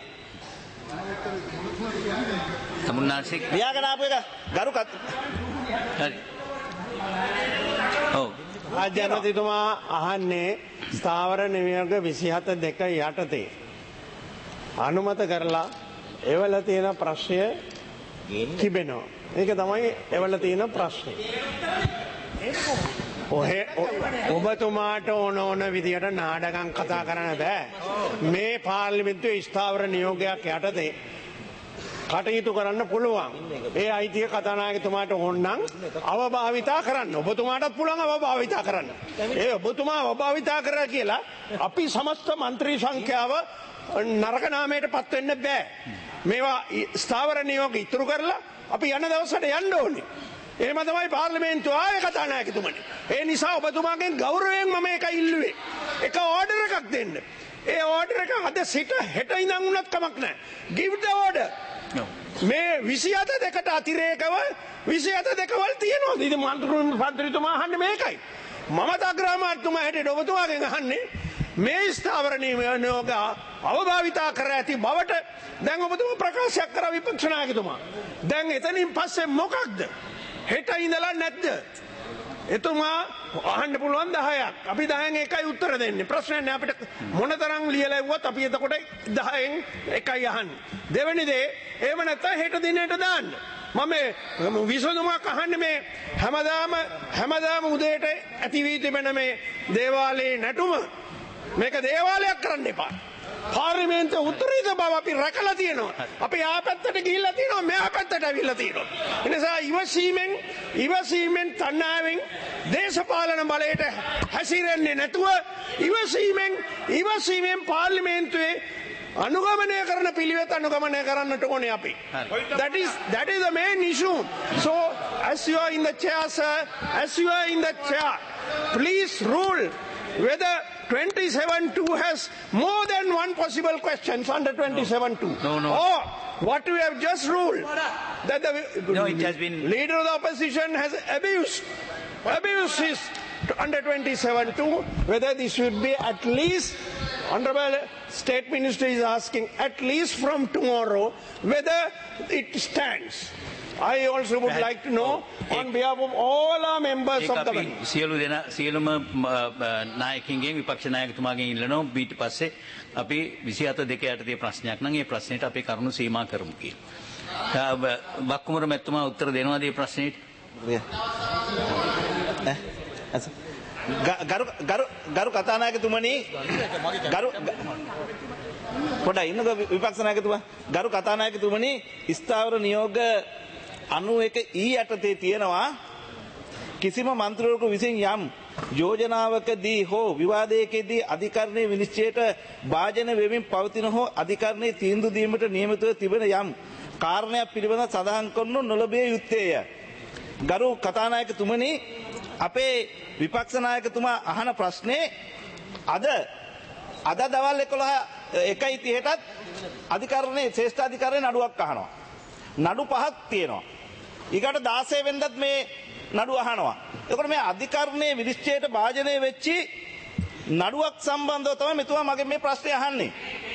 තමුන්නාසික ලියාගෙන ආපු එක ගරු හරි. ඔව්. ආජනතිතුමා අහන්නේ ස්ථාවර නියෝග 27 2 යටතේ අනුමත කරලා එවල තියෙන ප්‍රශ්නය තිබෙනවා. ඒක තමයි එවල තියෙන ප්‍රශ්නේ. ඔබතුමාට ඕන විදියට නාඩගම් කතා කරන්න බෑ. මේ පාර්ලිමේන්තුවේ ස්ථාවර නියෝගයක් යටතේ කටයුතු කරන්න පුළුවන්. ඒ අයිතිය කතානායකතුමාට ඕනනම් අවභාවිතා කරන්න. ඔබතුමාටත් පුළුවන් අවභාවිතා කරන්න. ඒ ඔබතුමා අවභාවිතා කරා කියලා අපි සමස්ත මන්ත්‍රී සංඛ්‍යාව නරක නාමයට පත් වෙන්න බෑ. මේවා ස්ථාවර නියෝග ඉතුරු කරලා අපි යන දවසට යන්න ඕනේ. එහෙම තමයි පාර්ලිමේන්තුව ආයේ කතානායකතුමනි. ඒ නිසා ඔබතුමාගෙන් ගෞරවයෙන් මම ඒක ඉල්ලුවේ. එක ඕඩර් එකක් දෙන්න. ඒ ඕඩර් එක අද සිට හෙට ඉඳන් උනත් කමක් නැහැ. give the order. මේ 27 2ට අතිරේකව 27 2 වල තියෙනවා. ඉතින් මන්ත්‍රීතුමා අහන්නේ මේකයි. මම අග්‍රාමාත්‍යතුමා හැටියට ඔබතුමාගෙන් අහන්නේ මේ ස්ථාවර නියෝග අවභාවිතා කර ඇති බවට දැන් ඔබතුමා ප්‍රකාශයක් කරා විපක්ෂ නායකතුමා. දැන් එතනින් පස්සේ මොකක්ද? හෙට ඉඳලා නැද්ද? එතුමා අහන්න පුළුවන් 10ක්. අපි 10න් එකයි උත්තර දෙන්නේ. ප්‍රශ්නයක් නෑ අපිට මොනතරම් ලියලා ඉවුවත් අපි එතකොට 10න් එකයි අහන්නේ. දෙවෙනි දේ එහෙම නැත්නම් හෙට දිනේට දාන්න. මම විසඳුමක් අහන්නේ මේ හැමදාම උදේට ඇති වී තිබෙන මේ දේවාලයේ නැටුම මේක දේවාලයක් කරන්න එපා. පාර්ලිමේන්තුව උත්තරීතර බව අපි රැකලා තියෙනවා. අපි ආ පැත්තට ගිහිල්ලා තියෙනවා, මෙහා පැත්තට ඇවිල්ලා තියෙනවා. ඒ නිසා ඉවසීමෙන් තණ්හාවෙන් දේශපාලන බලයට හැසිරෙන්නේ නැතුව ඉවසීමෙන් පාර්ලිමේන්තුවේ අනුගමනය කරන පිළිවෙත අනුගමනය කරන්නට ඕනේ අපි. That is the main issue. So as you are in the chair, sir, please rule whether 27-2 has more than one possible questions under 27-2. No. Or what we have just ruled that the it has been leader of the opposition has abused his under 27-2. Whether this should be at least, Honorable State Minister is asking, at least from tomorrow, whether it stands. I also would like to know on behalf of all our members of the සියලුම නායකින්ගෙන් විපක්ෂ නායකතුමාගෙන් ඉල්ලනවා ඊට පස්සේ අපි 27 2 යටතේ ප්‍රශ්නයක් නම් ඒ ප්‍රශ්නෙට අපි කරුණු සීමා කරමු කියලා. වක්කුමර මැතිතුමා උත්තර දෙනවාද මේ ප්‍රශ්නෙට? ගරු කතානායකතුමනි පොඩ්ඩක් ඉන්නකෝ විපක්ෂ නායකතුමා. ගරු කතානායකතුමනි ස්ථාවර නියෝග 91 යටතේ තියෙනවා කිසිම මන්ත්‍රීවරයෙකු විසින් යම් යෝජනාවකදී හෝ විවාදයකදී අධිකරණයේ විනිශ්චයට භාජන වෙමින් පවතින හෝ අධිකරණයේ තීන්දුව දීමට නියමිතව තිබෙන යම් කාරණයක් පිළිබඳව සඳහන් කරනු නොලබිය යුත්තේය. ගරු කතානායකතුමනි අපේ විපක්ෂ නායකතුමා අහන ප්‍රශ්නේ අද දවල් 1:30ටත් අධිකරණයේ ශ්‍රේෂ්ඨ අධිකරණයේ නඩුවක් අහනවා. නඩු 5ක් තියෙනවා. ඊකට 16 වෙනිදාත් මේ නඩුව අහනවා. එතකොට මේ අධිකරණයේ විනිශ්චයට භාජනය වෙච්චි නඩුවක් සම්බන්ධව තමයි මෙතුමා මගෙන් මේ ප්‍රශ්නේ අහන්නේ.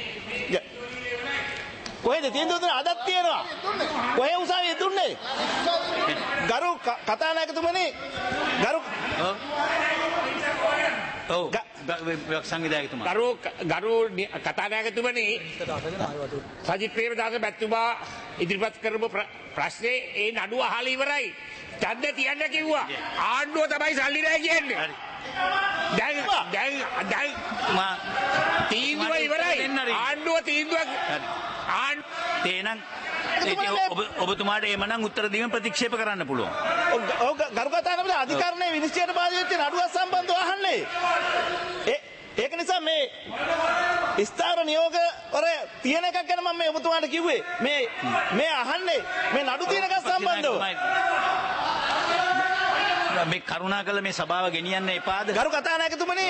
කොහෙද තීන්දුව දුන්නේ? අදත් තියෙනවා. කොහේ උසාවියේ දුන්නේ? ගරු කතානායකතුමනි සංවිධායකතුමා. ගරු කතානායකතුමනි සජිත් ප්‍රේමදාස මැතිතුමා ඉදිරිපත් කරපු ප්‍රශ්නේ ඒ නඩුව අහලා ඉවරයි. ඡන්ද තියන්න කිව්වා. ආණ්ඩුව තමයි සල්ලි නැහැ කියන්නේ. දැන් තීන්දුව ඉවරයි. ආණ්ඩුව තීන්දුවක් තේනම් ඔබතුමාට එමනම් උත්තර දීම ප්‍රතික්ෂේප කරන්න පුළුවන්. ඔව් ගරු කතානායකතුමනි අධිකරණයේ විනිශ්චයට බාධා වෙච්ච නඩුවක් සම්බන්ධව අහන්නේ. ඒක නිසා මේ ස්ථාවර නියෝග වල තියෙන එකක් ගැන මම මේ ඔබතුමාට කිව්වේ. මේ අහන්නේ මේ නඩු තියෙන එක සම්බන්ධව. මේ කරුණාකර මේ සභාව ගෙනියන්න එපාද? ගරු කතානායකතුමනි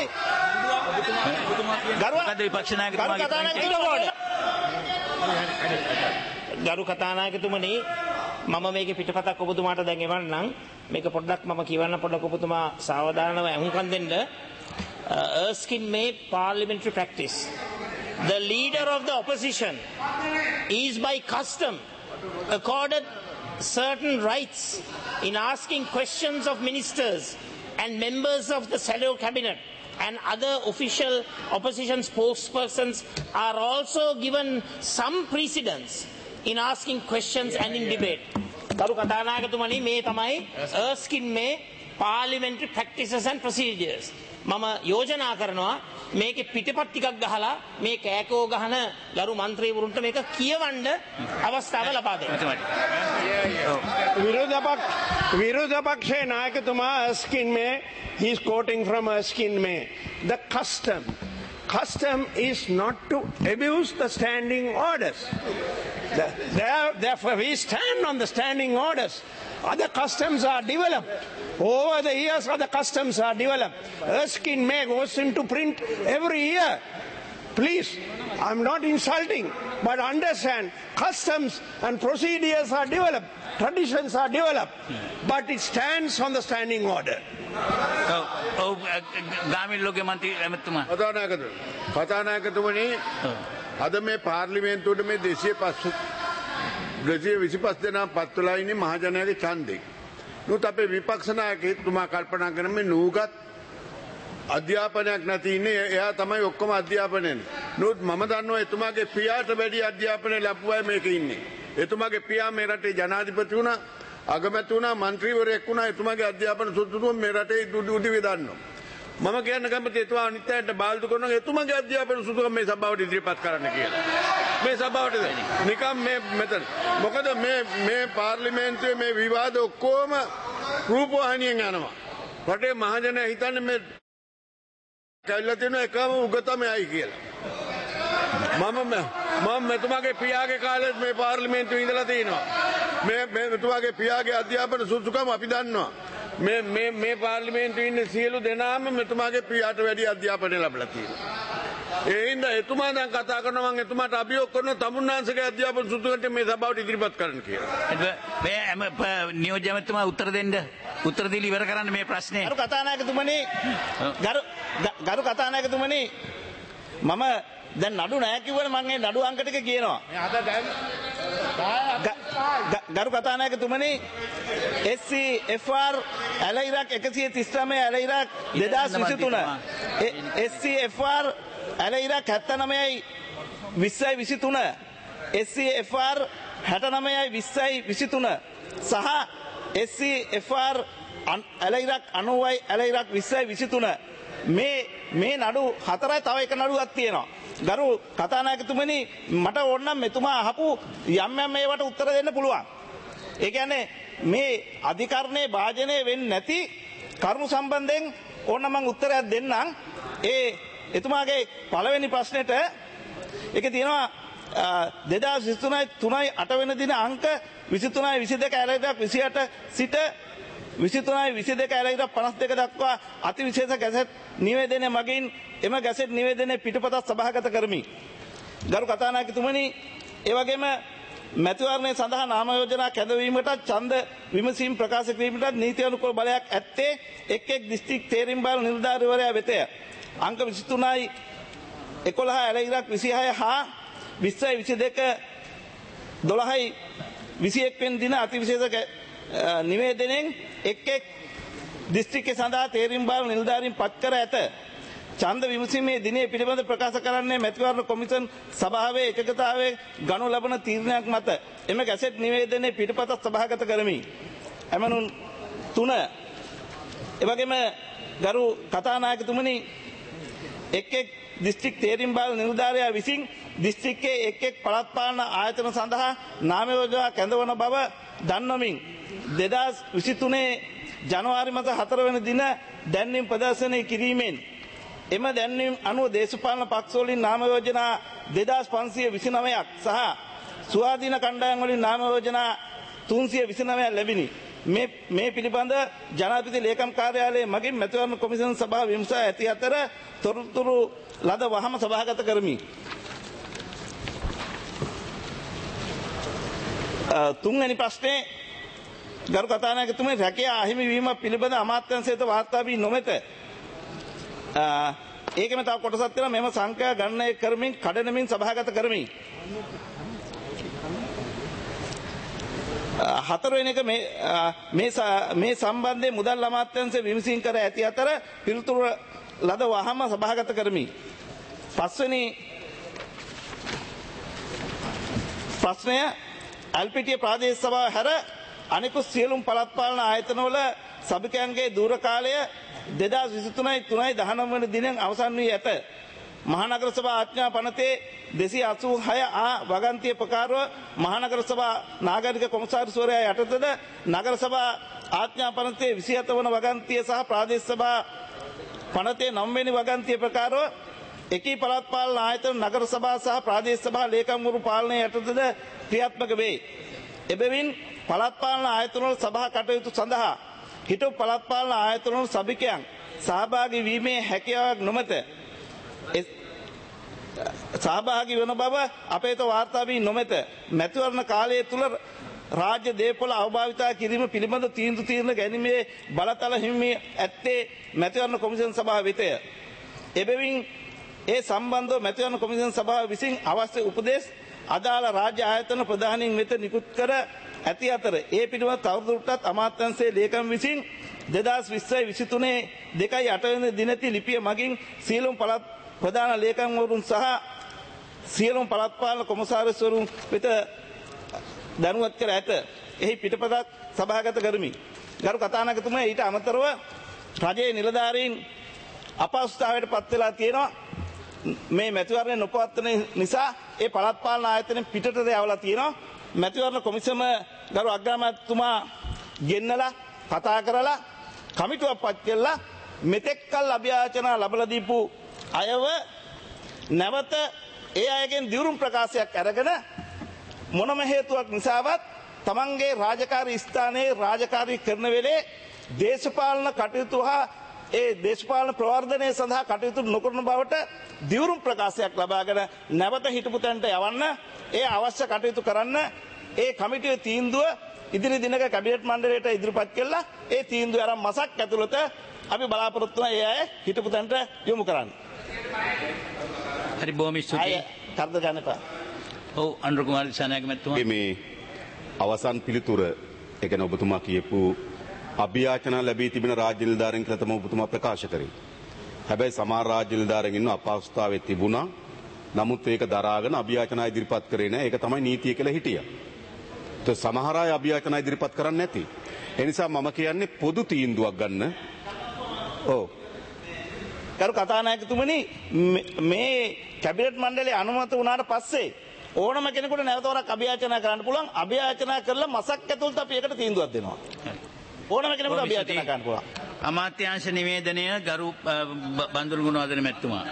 ගරු කතානායකතුමනි මම මේකේ පිටපතක් ඔබතුමාට දැන් එවන්නම්. මේක පොඩ්ඩක් මම කියවන්න පොඩ්ඩක් ඔබතුමා සාවධානව අහුම්කම් දෙන්න. Erskine May parliamentary practice. The leader of the opposition is by custom accorded certain rights in asking questions of ministers and members of the shadow cabinet, and other official opposition spokespersons are also given some precedence in asking questions and in debate. Garu Kathanayakathumani මේ තමයි Erskine May parliamentary practices and procedures. මම යෝජනා කරනවා මේකේ පිටපත් ටිකක් ගහලා මේ කෑකෝ ගහන ගරු මන්ත්‍රීවරුන්ට මේක කියවන්න අවස්ථාව ලබා දෙන්න. විරෝධ පක්ෂයේ නායකතුමා Erskine May, he is quoting from Erskine May. The custom is not to abuse the standing orders. Therefore we stand on the standing orders. Other customs are developed. Over the years, other customs are developed. Erskine May goes into print every year. Please, I'm not insulting, but understand, customs and procedures are developed. Traditions are developed. But it stands on the standing order. ගාමිල්ලෝගේ මන්ත්‍රී එමෙතුමා. කතානායකතුමනි අද මේ පාර්ලිමේන්තුවට මේ 225 දෙනා පත් වෙලා ඉන්නේ මහජනයාගේ ඡන්දේ. නමුත් අපේ විපක්ෂ නායකතුමා කල්පනා කරන මේ නූගත් අධ්‍යාපනයක් නැති ඉන්නේ එයා තමයි ඔක්කොම අධ්‍යාපනයනේ. නමුත් මම දන්නවා එතුමාගේ පියාට වැඩි අධ්‍යාපනය ලැබුවා මේකේ ඉන්නේ. එතුමාගේ පියා මේ රටේ ජනාධිපති වුණා, අගමැති වුණා, മന്ത്രിවරයෙක් වුණා. එතුමාගේ අධ්‍යාපන සුදුසුකම් මේ රටේ උදේ දන්නවා. මම කියන්න කැමති එතුමා අනිත්‍යයට බාල්දු කරනවා එතුමාගේ අධ්‍යාපන සුදුසුකම් මේ සභාවට ඉදිරිපත් කරන්න කියලා. මේ සභාවට නිකම් මේ මෙතන මොකද මේ පාර්ලිමේන්තුවේ මේ විවාද ඔක්කොම රූපවාහිනියෙන් යනවා. රටේ මහජනයා හිතන්නේ මේ කැල්ලා තියෙන එකම උගතමයි කියලා. මම මෙතුමාගේ පියාගේ කාලෙත් මේ පාර්ලිමේන්තුවේ ඉඳලා තිනවා. මේ මෙතුමාගේ පියාගේ අධ්‍යාපන සුදුසුකම් අපි දන්නවා. මේ පාර්ලිමේන්තුවේ ඉන්න සියලු දෙනාම මෙතුමාගේ පියාට වැඩි අධ්‍යාපනය ලැබලා තියෙනවා. ඒ හින්දා එතුමා දැන් කතා කරනවා මම එතුමාට අභියෝග කරනවා තමුන්නාන්සේගේ අධ්‍යාපන සුදුසුකම් මේ සභාවට ඉදිරිපත් කරන්න කියලා. මේ නියෝජ්‍ය ඇමතුමා උත්තර දෙන්න. උත්තර දීලා ඉවර කරන්න මේ ප්‍රශ්නේ. ගරු කතානායකතුමනි ගරු කතානායකතුමනි මම දැන් නඩු නැහැ කිව්වනේ මම ඒ නඩු අංක ටික කියනවා. ගරු කතානායකතුමනි SCFR ඇල ඉරාක් 139 ඇල ඉරාක් 2023 SCFR ඇල ඉරාක් 79යි 20යි 23 SCFR 69යි 20යි 23 සහ SCFR ඇල ඉරාක් 90යි ඇල ඉරාක් 20යි 23 මේ නඩු හතරයි තව එක නඩුවක් තියෙනවා. ගරු කතානායකතුමනි මට ඕන නම් මෙතුමා අහපු යම් මේවට උත්තර දෙන්න පුළුවන්. ඒ කියන්නේ මේ අධිකරණයේ භාජනය වෙන්නේ නැති කරුණු සම්බන්ධයෙන් ඕන මම උත්තරයක් දෙන්නම්. එතුමාගේ පළවෙනි ප්‍රශ්නෙට ඒක තියෙනවා 2023 3/8 වෙනි දින අංක 23 22 ඇලයිරක් 28 සිට 23 22 ඇලයිරක් 52 දක්වා අතිවිශේෂ ගැසට් නිවේදනය මගින් එම ගැසට් නිවේදනයේ පිටපතක් සභාගත කරමි. ගරු කතානායකතුමනි ඒ වගේම මැතිවරණය සඳහා නාම යෝජනා කැඳවීමට ඡන්ද විමසීම් ප්‍රකාශ කිරීමට නීති අනුකූල බලයක් ඇත්තේ එක් දිස්ත්‍රික් තේරීම් බාර නිලධාරීවරයා වෙතය. අංක 23යි 11 ඇලයිරක් 26 හා 20යි 22 12යි 21 වෙනි දින අතිවිශේෂ නිවේදනයෙන් එක් දිස්ත්‍රික්කයේ සඳහා තේරීම් බාර නිලධාරීන් පත් කර ඇත. ඡන්ද විමසීමේ දිනේ පිළිබඳ ප්‍රකාශ කරන්නේ මැතිවරණ කොමිෂන් සභාවේ එකගතාවේ ගනු ලබන තීරණයක් මත එම ගැසට් නිවේදනයේ පිටපතක් සභාගත කරමි. එමනුන් 3 එවැගේම ගරු කතානායකතුමනි එක් දිස්ත්‍රික් තේරීම් බාල නිලධාරියා විසින් දිස්ත්‍රික්කයේ එක් පළාත් පාලන ආයතන සඳහා නාම යෝජනා කැඳවන බව දන්වමින් 2023 ජනවාරි මාස 4 වෙනි දින දැන්වීම් ප්‍රදර්ශනය කිරීමෙන් එම දැන්වීම් අනුව දේශපාලන පක්ෂ වලින් නාම යෝජනා 2529ක් සහ ස්වාධීන කණ්ඩායම් වලින් නාම යෝජනා 329ක් ලැබිනි. මේ පිළිබඳ ජනාධිපති ලේකම් කාර්යාලයේ මගින් මැතිවරණ කොමිෂන් සභාව විමසා ඇති අතර තොරතුරු ලද වහම සභාගත කරමි. තුන්වෙනි ප්‍රශ්නේ ගරු කතානායකතුමනි රැකියා අහිමි වීම පිළිබඳ අමාත්‍යාංශයට වාර්තා වී නොමැත. ඒකෙම තව කොටසක් තියෙනවා මෙම සංඛ්‍යා ගණනය කරමින් කඩනමින් සභාගත කරමි. හතරවෙනි එක මේ සම්බන්ධයෙන් මුදල් අමාත්‍යාංශය විමසීම් කර ඇති අතර පිළිතුරු ලද වහම සභාගත කරමි. පස්වෙනි ප්‍රශ්නය ඇල්පිටිය ප්‍රාදේශ සභාව හැර අනෙකුත් සියලුම පළාත් පාලන ආයතනවල සභිකයන්ගේ දූර කාලය 2023 වන දිනෙන් අවසන් වී ඇත. මහනගර සභා ආඥා පනතේ 286 ආ වගන්තිය ප්‍රකාරව මහනගර සභා නාගරික කොමසාරිස්වරයා යටතේද නගර සභා ආඥා පනතේ 27 වන වගන්තිය සහ ප්‍රාදේශ සභා පනතේ 9 වෙනි වගන්තිය ප්‍රකාරව එකී පළාත් පාලන ආයතන නගර සභා සහ ප්‍රාදේශ සභා ලේකම්වරු පාලනය යටතේද ක්‍රියාත්මක වේ. එබැවින් පළාත් පාලන ආයතනවල සභා කටයුතු සඳහා හිටපු පළාත් පාලන ආයතනවල සභිකයන් සහභාගී වීමේ හැකියාවක් නොමැත. සහභාගී වන බව අපේත වාර්තා වී නොමැත. මැතිවරණ කාලය තුල රාජ්‍ය දේපොළ අවභාවිතා කිරීම පිළිබඳ තීන්දුව ගැනීමේ බලතල හිමි ඇත්තේ මැතිවරණ කොමිෂන් සභාව වෙතය. එබැවින් ඒ සම්බන්ධව මැතිවරණ කොමිෂන් සභාව විසින් අවශ්‍ය උපදෙස් අදාළ රාජ්‍ය ආයතන ප්‍රධානීන් වෙත නිකුත් කර ඇති අතර ඒ පිළිබඳ තවදුරටත් අමාත්‍යාංශයේ ලේකම් විසින් 2023 2/8 වෙනි දිනති ලිපිය මගින් සියලුම පළාත් ප්‍රධාන ලේකම්වරුන් සහ සියලුම පළාත් පාලන කොමසාරිස්වරුන් වෙත දැනුවත් කර ඇත. එහි පිටපතක් සභාගත කරමි. ගරු කතානායකතුමා ඊට අමතරව රජයේ නිලධාරීන් අපහසුතාවයට පත් වෙලා තියෙනවා. මේ මැතිවරණය නොපවත්වන නිසා ඒ පළාත් පාලන ආයතනයෙන් පිටතට යවලා තියෙනවා. මැතිවරණ කොමිසම ගරු අග්‍රාමාත්‍යතුමා ගෙන්නලා කතා කරලා කමිටුවක් පත් කළා මෙතෙක්කල් අභියාචනා ලැබලා දීපු අයව නැවත ඒ අයගෙන් දියුරුම් ප්‍රකාශයක් අරගෙන මොනම හේතුවක් නිසාවත් තමන්ගේ රාජකාරී ස්ථානයේ රාජකාරී කරන වෙලේ දේශපාලන කටයුතු හා ඒ දේශපාලන ප්‍රවර්ධනය සඳහා කටයුතු නොකරන බවට දියුරුම් ප්‍රකාශයක් ලබාගෙන නැවත හිටපු තැනට යවන්න ඒ අවශ්‍ය කටයුතු කරන්න ඒ කමිටුවේ තීන්දුව ඉදිරි දිනක කැබිනට් මණ්ඩලයට ඉදිරිපත් කළා. ඒ තීන්දුව අරන් මාසක් ඇතුළත අපි බලාපොරොත්තු වෙන ඒ අය හිටපු තැනට යොමු කරන්න. හරි බොහොම ස්තුතියි. කරද ගන්න එපා. ඔව් අනුර කුමාර දිසානායක මැතිතුමා. මේ අවසන් පිළිතුර ඒ කියන්නේ ඔබතුමා කියපු අභියාචනා ලැබී තිබෙන රාජ්‍ය නිලධාරීන් කියලා තමයි ඔබතුමා ප්‍රකාශ කරේ. හැබැයි සමහර රාජ්‍ය නිලධාරීන් ඉන්න අපහසුතාවයේ තිබුණා. නමුත් ඒක දරාගෙන අභියාචනා ඉදිරිපත් කරේ නැහැ. ඒක තමයි නීතිය කියලා හිටියා. તો සමහර අය අභියාචනා ඉදිරිපත් කරන්නේ නැති. ඒ නිසා මම කියන්නේ පොදු තීන්දුවක් ගන්න. ඔව්. කරු කතානායකතුමනි මේ කැබිනට් මණ්ඩලයේ අනුමත වුණාට පස්සේ ඕනම කෙනෙකුට නැවත වරක් අභියාචනා කරන්න පුළුවන්. අභියාචනා කරලා මාසක් ඇතුළත අපි ඒකට තීන්දුවක් දෙනවා. ඕනම කෙනෙකුට අභියාචනා කරන්න පුළුවන්. අමාත්‍යාංශ නිවේදනය ගරු බන්දුරු ගුණවර්ධන මැතිතුමා.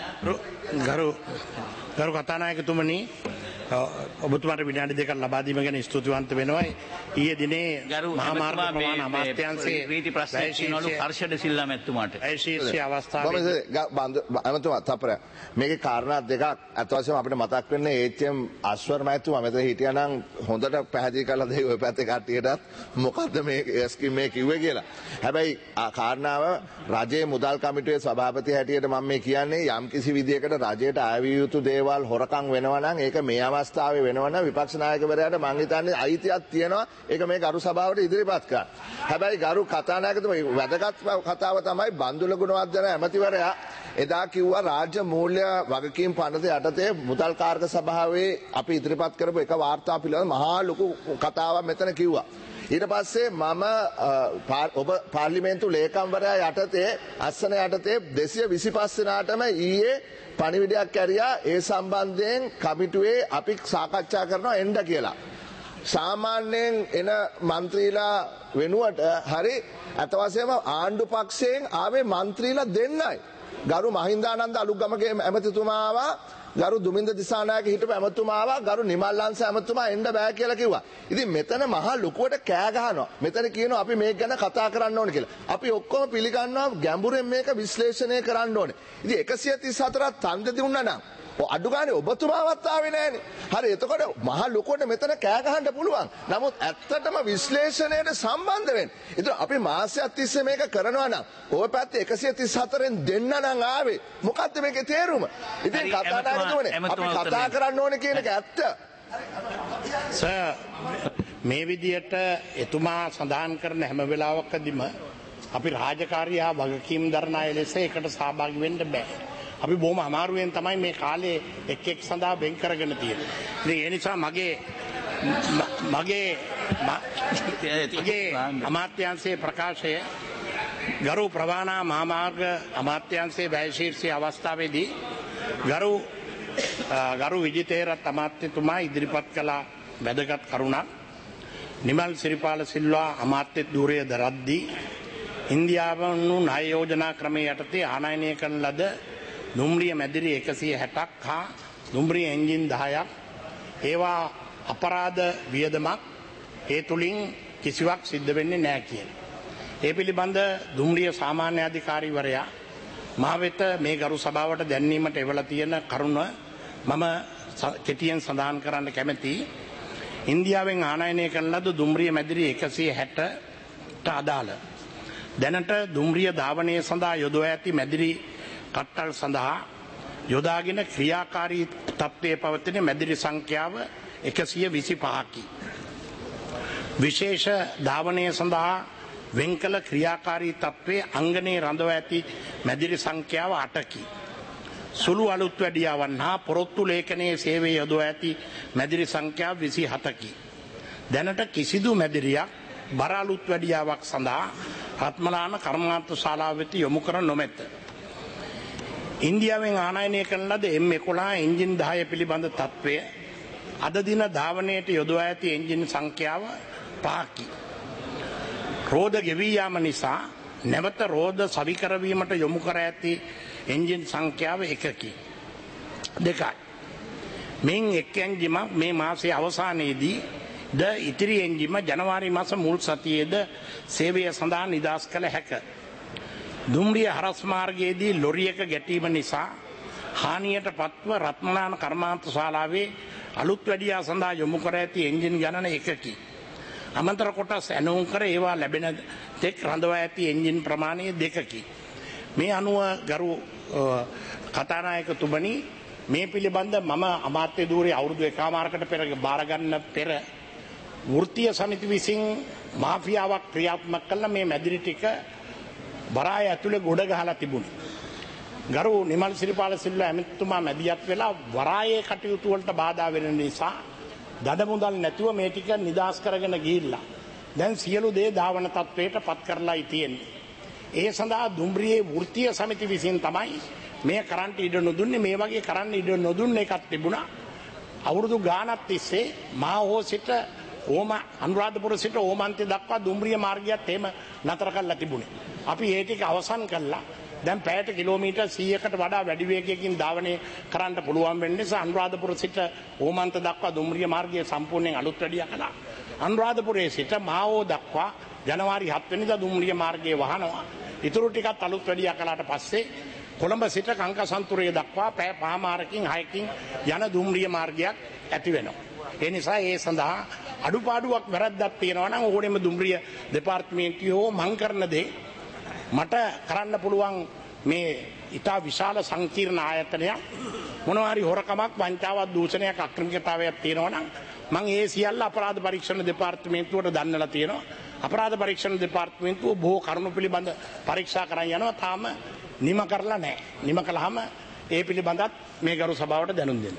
ගරු කතානායකතුමනි ඔබතුමාට විනාඩි දෙකක් ලබා දීම ගැන ස්තුතිවන්ත වෙනවා. ඊයේ දිනේ මහා මාර්ග ප්‍රමාණ අමාත්‍යාංශයේ රීති ප්‍රශ්න සිනවලු හර්ෂද සිල්ලා මැතිතුමාට. ශීර්ෂයේ අවස්ථාවේ අමතුමා තපර මේකේ කාරණා දෙකක් අත වශයෙන්ම අපිට මතක් වෙන්නේ ඒච්.එම්. අස්වර් මහතුමා මෙතන හිටියා නම් හොඳට පැහැදිලි කරලා දෙයි ඔය පැත්තේ කට්ටියටත් මොකද්ද මේ ස්කීම් මේ කිව්වේ කියලා. හැබැයි කාරණාව රජයේ මුදල් කමිටුවේ සභාපති හැටියට මම මේ කියන්නේ යම් කිසි විදියකට රජයට ආවිය යුතු දේවල් හොරකම් වෙනවා නම් ඒක මේ අවස්ථාවේ වෙනවනම් විපක්ෂ නායකවරයාට මං හිතන්නේ අයිතියක් තියෙනවා ඒක මේ ගරු සභාවට ඉදිරිපත් කරන්න. හැබැයි ගරු කතානායකතුමා වැදගත් කතාව තමයි බන්දුල ගුණවර්ධන ඇමතිවරයා එදා කිව්වා රාජ්‍ය මූල්‍ය වගකීම් පනත යටතේ මුදල් කාර්ක සභාවේ අපි ඉදිරිපත් කරපු එක වාර්තා පිළිබඳ මහා ලොකු කතාවක් මෙතන කිව්වා. ඊට පස්සේ මම ඔබ පාර්ලිමේන්තු ලේකම්වරයා යටතේ අස්සන යටතේ 225 දෙනාටම ඊයේ පණිවිඩයක් ඇරියා ඒ සම්බන්ධයෙන් කමිටුවේ අපි සාකච්ඡා කරනවා එන්න කියලා. සාමාන්‍යයෙන් එන මන්ත්‍රීලා වෙනුවට හරි අත වශයෙන්ම ආණ්ඩු පක්ෂයෙන් ආවේ මන්ත්‍රීලා දෙන්නයි. ගරු මහින්දානන්ද අලුගමගේ ඇමතිතුමා ආවා, ගරු දුමින්ද දිසානායක හිටපු ඇමතුමා ආවා, ගරු නිමල්ලංශ ඇමතුමා එන්න බෑ කියලා කිව්වා. ඉතින් මෙතන මහා ලොකුවට කෑ ගහනවා. මෙතන කියනවා අපි මේක ගැන කතා කරන්න ඕනේ කියලා. අපි ඔක්කොම පිළිගන්නවා ගැඹුරෙන් මේක විශ්ලේෂණය කරන්න ඕනේ. ඉතින් 134ක් ඡන්ද දුන්නා නම් අඩු ගානේ ඔබතුමාවත් ආවේ නෑනේ. හරි එතකොට මහා ලොකුවට මෙතන කෑ ගහන්න පුළුවන්. නමුත් ඇත්තටම විශ්ලේෂණයට සම්බන්ධ වෙන්න. ඉතින් අපි මාසයක් තිස්සේ මේක කරනවා නම් ඔය පැත්තේ 134න් දෙන්න නම් ආවේ. මොකද්ද මේකේ තේරුම? ඉතින් කතා කරනෝනේ අපි කතා කරන්න ඕනේ කියන එක ඇත්ත. මේ විදියට එතුමා සඳහන් කරන හැම වෙලාවකදීම අපි රාජකාරී හා වගකීම් දරන අය ලෙස එකට සහභාගී වෙන්න බෑ. අපි බොහොම අමාරුවෙන් තමයි මේ කාලේ එක් සඳහා වෙන් කරගෙන තියෙන්නේ. ඉතින් ඒ නිසා මගේ අමාත්‍යාංශයේ ප්‍රකාශය ගරු ප්‍රවාහනා මහාමාර්ග අමාත්‍යාංශයේ වැය ශීර්ෂයේ අවස්ථාවේදී ගරු විජිතේරත් අමාත්‍යතුමා ඉදිරිපත් කළ වැදගත් කරුණක් නිමල් සිරිපාල සිල්වා අමාත්‍ය ධූරය දරද්දී ඉන්දියාවු ණය යෝජනා ක්‍රමයේ යටතේ ආනයනය කරන ලද දුම්රිය මැදිරි 160ක් හා දුම්රිය එන්ජින් 10ක් ඒවා අපරාධ වියදමක් ඒ තුලින් කිසිවක් සිද්ධ වෙන්නේ නැහැ කියන. ඒ පිළිබඳ දුම්රිය සාමාන්‍ය අධිකාරීවරයා මා වෙත මේ ගරු සභාවට දැන්වීමට එවලා තියෙන කරුණ මම කෙටියෙන් සඳහන් කරන්න කැමැතියි. ඉන්දියාවෙන් ආනයනය කරන ලද දුම්රිය මැදිරි 160ට අදාළ දැනට දුම්රිය ධාවනය සඳහා යොදවා ඇති මැදිරි කට්ටල් සඳහා යොදාගෙන ක්‍රියාකාරී තත්ත්වයේ පවතින මැදිරි සංඛ්‍යාව 125කි. විශේෂ ධාවනය සඳහා වෙන්කල ක්‍රියාකාරී තත්ත්වයේ අංගනේ රඳවා ඇති මැදිරි සංඛ්‍යාව 8කි. සුළු අලුත් වැඩියාවන් හා පොරොත්තු ලේඛනයේ සේවයේ යොදවා ඇති මැදිරි සංඛ්‍යාව 27කි. දැනට කිසිදු මැදිරියක් බර අලුත් වැඩියාවක් සඳහා රත්මලාන කර්මාන්ත ශාලාව වෙත යොමු කර නොමැත. ඉන්දියාවෙන් ආනයනය කරන ලද M11 එන්ජින් 10 පිළිබඳ තත්ත්වය අද දින ධාවනයට යොදවා ඇති එන්ජින් සංඛ්‍යාව 5කි. රෝද ගෙවී යාම නිසා නැවත රෝද සවි කරවීමට යොමු කර ඇති එන්ජින් සංඛ්‍යාව 1කි. 2යි. මෙන් එක් එන්ජිමක් මේ මාසයේ අවසානයේදී ද ඉතිරි එන්ජිම ජනවාරි මාස මුල් සතියේද සේවය සඳහා නිදහස් කළ හැක. දුම්රිය හරස් මාර්ගයේදී ලොරියක ගැටීම නිසා හානියට පත්ව රත්මලාන කර්මාන්ත ශාලාවේ අලුත් වැඩියා සඳහා යොමු කර ඇති එන්ජින් ගණන 1කි. අමතර කොටස් ඇනවුම් කර ඒවා ලැබෙන තෙක් රඳවා ඇති එන්ජින් ප්‍රමාණය 2කි. මේ අනුව ගරු කතානායකතුමනි මේ පිළිබඳ මම අමාත්‍ය ධූරයේ අවුරුදු 1කමාරකට පෙර බාරගන්න පෙර වෘත්තීය සමිති විසින් මාෆියාවක් ක්‍රියාත්මක කළ මේ මැදිරි ටික බරාය ඇතුලේ ගොඩ ගහලා තිබුණේ. ගරු නිමල් සිරිපාල සිල්වා ඇමතිතුමා මැදිහත් වෙලා වරායේ කටයුතු වලට බාධා වෙන නිසා දඩ මුදල් නැතුව මේ ටික නිදාස් කරගෙන ගිහිල්ලා දැන් සියලු දේ ධාවන තත්වයට පත් කරලායි තියෙන්නේ. ඒ සඳහා දුම්රියේ වෘත්තීය සමිති විසින් තමයි මේ කරන්ට් ඉඩ නොදුන්නේ. මේ වගේ කරන්න ඉඩ නොදුන්න එකක් තිබුණා. අවුරුදු ගාණක් තිස්සේ මාහෝ සිට අනුරාධපුර සිට ඕමන්තය දක්වා දුම්රිය මාර්ගයත් එහෙම නතර කරලා තිබුණේ. අපි ඒ ටික අවසන් කළා. දැන් පැයට කිලෝමීටර් 100කට වඩා වැඩි වේගයකින් ධාවනය කරන්න පුළුවන් වෙන නිසා අනුරාධපුර සිට ඕමන්ත දක්වා දුම්රිය මාර්ගය සම්පූර්ණයෙන් අලුත් වැඩියා කළා. අනුරාධපුරයේ සිට මාහෝ දක්වා ජනවාරි 7 වෙනිදා දුම්රිය මාර්ගයේ වහනවා. ඊටු ටිකත් අලුත් වැඩියා කළාට පස්සේ කොළඹ සිට කංකසන්තුරේ දක්වා පැය 5මාරකින් 6කින් යන දුම්රිය මාර්ගයක් ඇති වෙනවා. ඒ නිසා ඒ සඳහා අඩුපාඩුවක් වැරද්දක් තියෙනවා නම් ඕනෙම දුම්රිය දෙපාර්තමේන්තුවේ මං කරන දේ මට කරන්න පුළුවන් මේ ඉතා විශාල සංකීර්ණ ආයතනයක් මොනවා හරි හොරකමක් වංචාවක් දූෂණයක් අක්‍රමිකතාවයක් තියෙනවා නම් මම ඒ සියල්ල අපරාධ පරීක්ෂණ දෙපාර්තමේන්තුවට දන්නලා තියෙනවා. අපරාධ පරීක්ෂණ දෙපාර්තමේන්තුව බොහෝ කරුණු පිළිබඳ පරීක්ෂා කරන් යනවා. තාම නිම කරලා නැහැ. නිම කළාම ඒ පිළිබඳත් මේ ගරු සභාවට දැනුම් දෙන්න.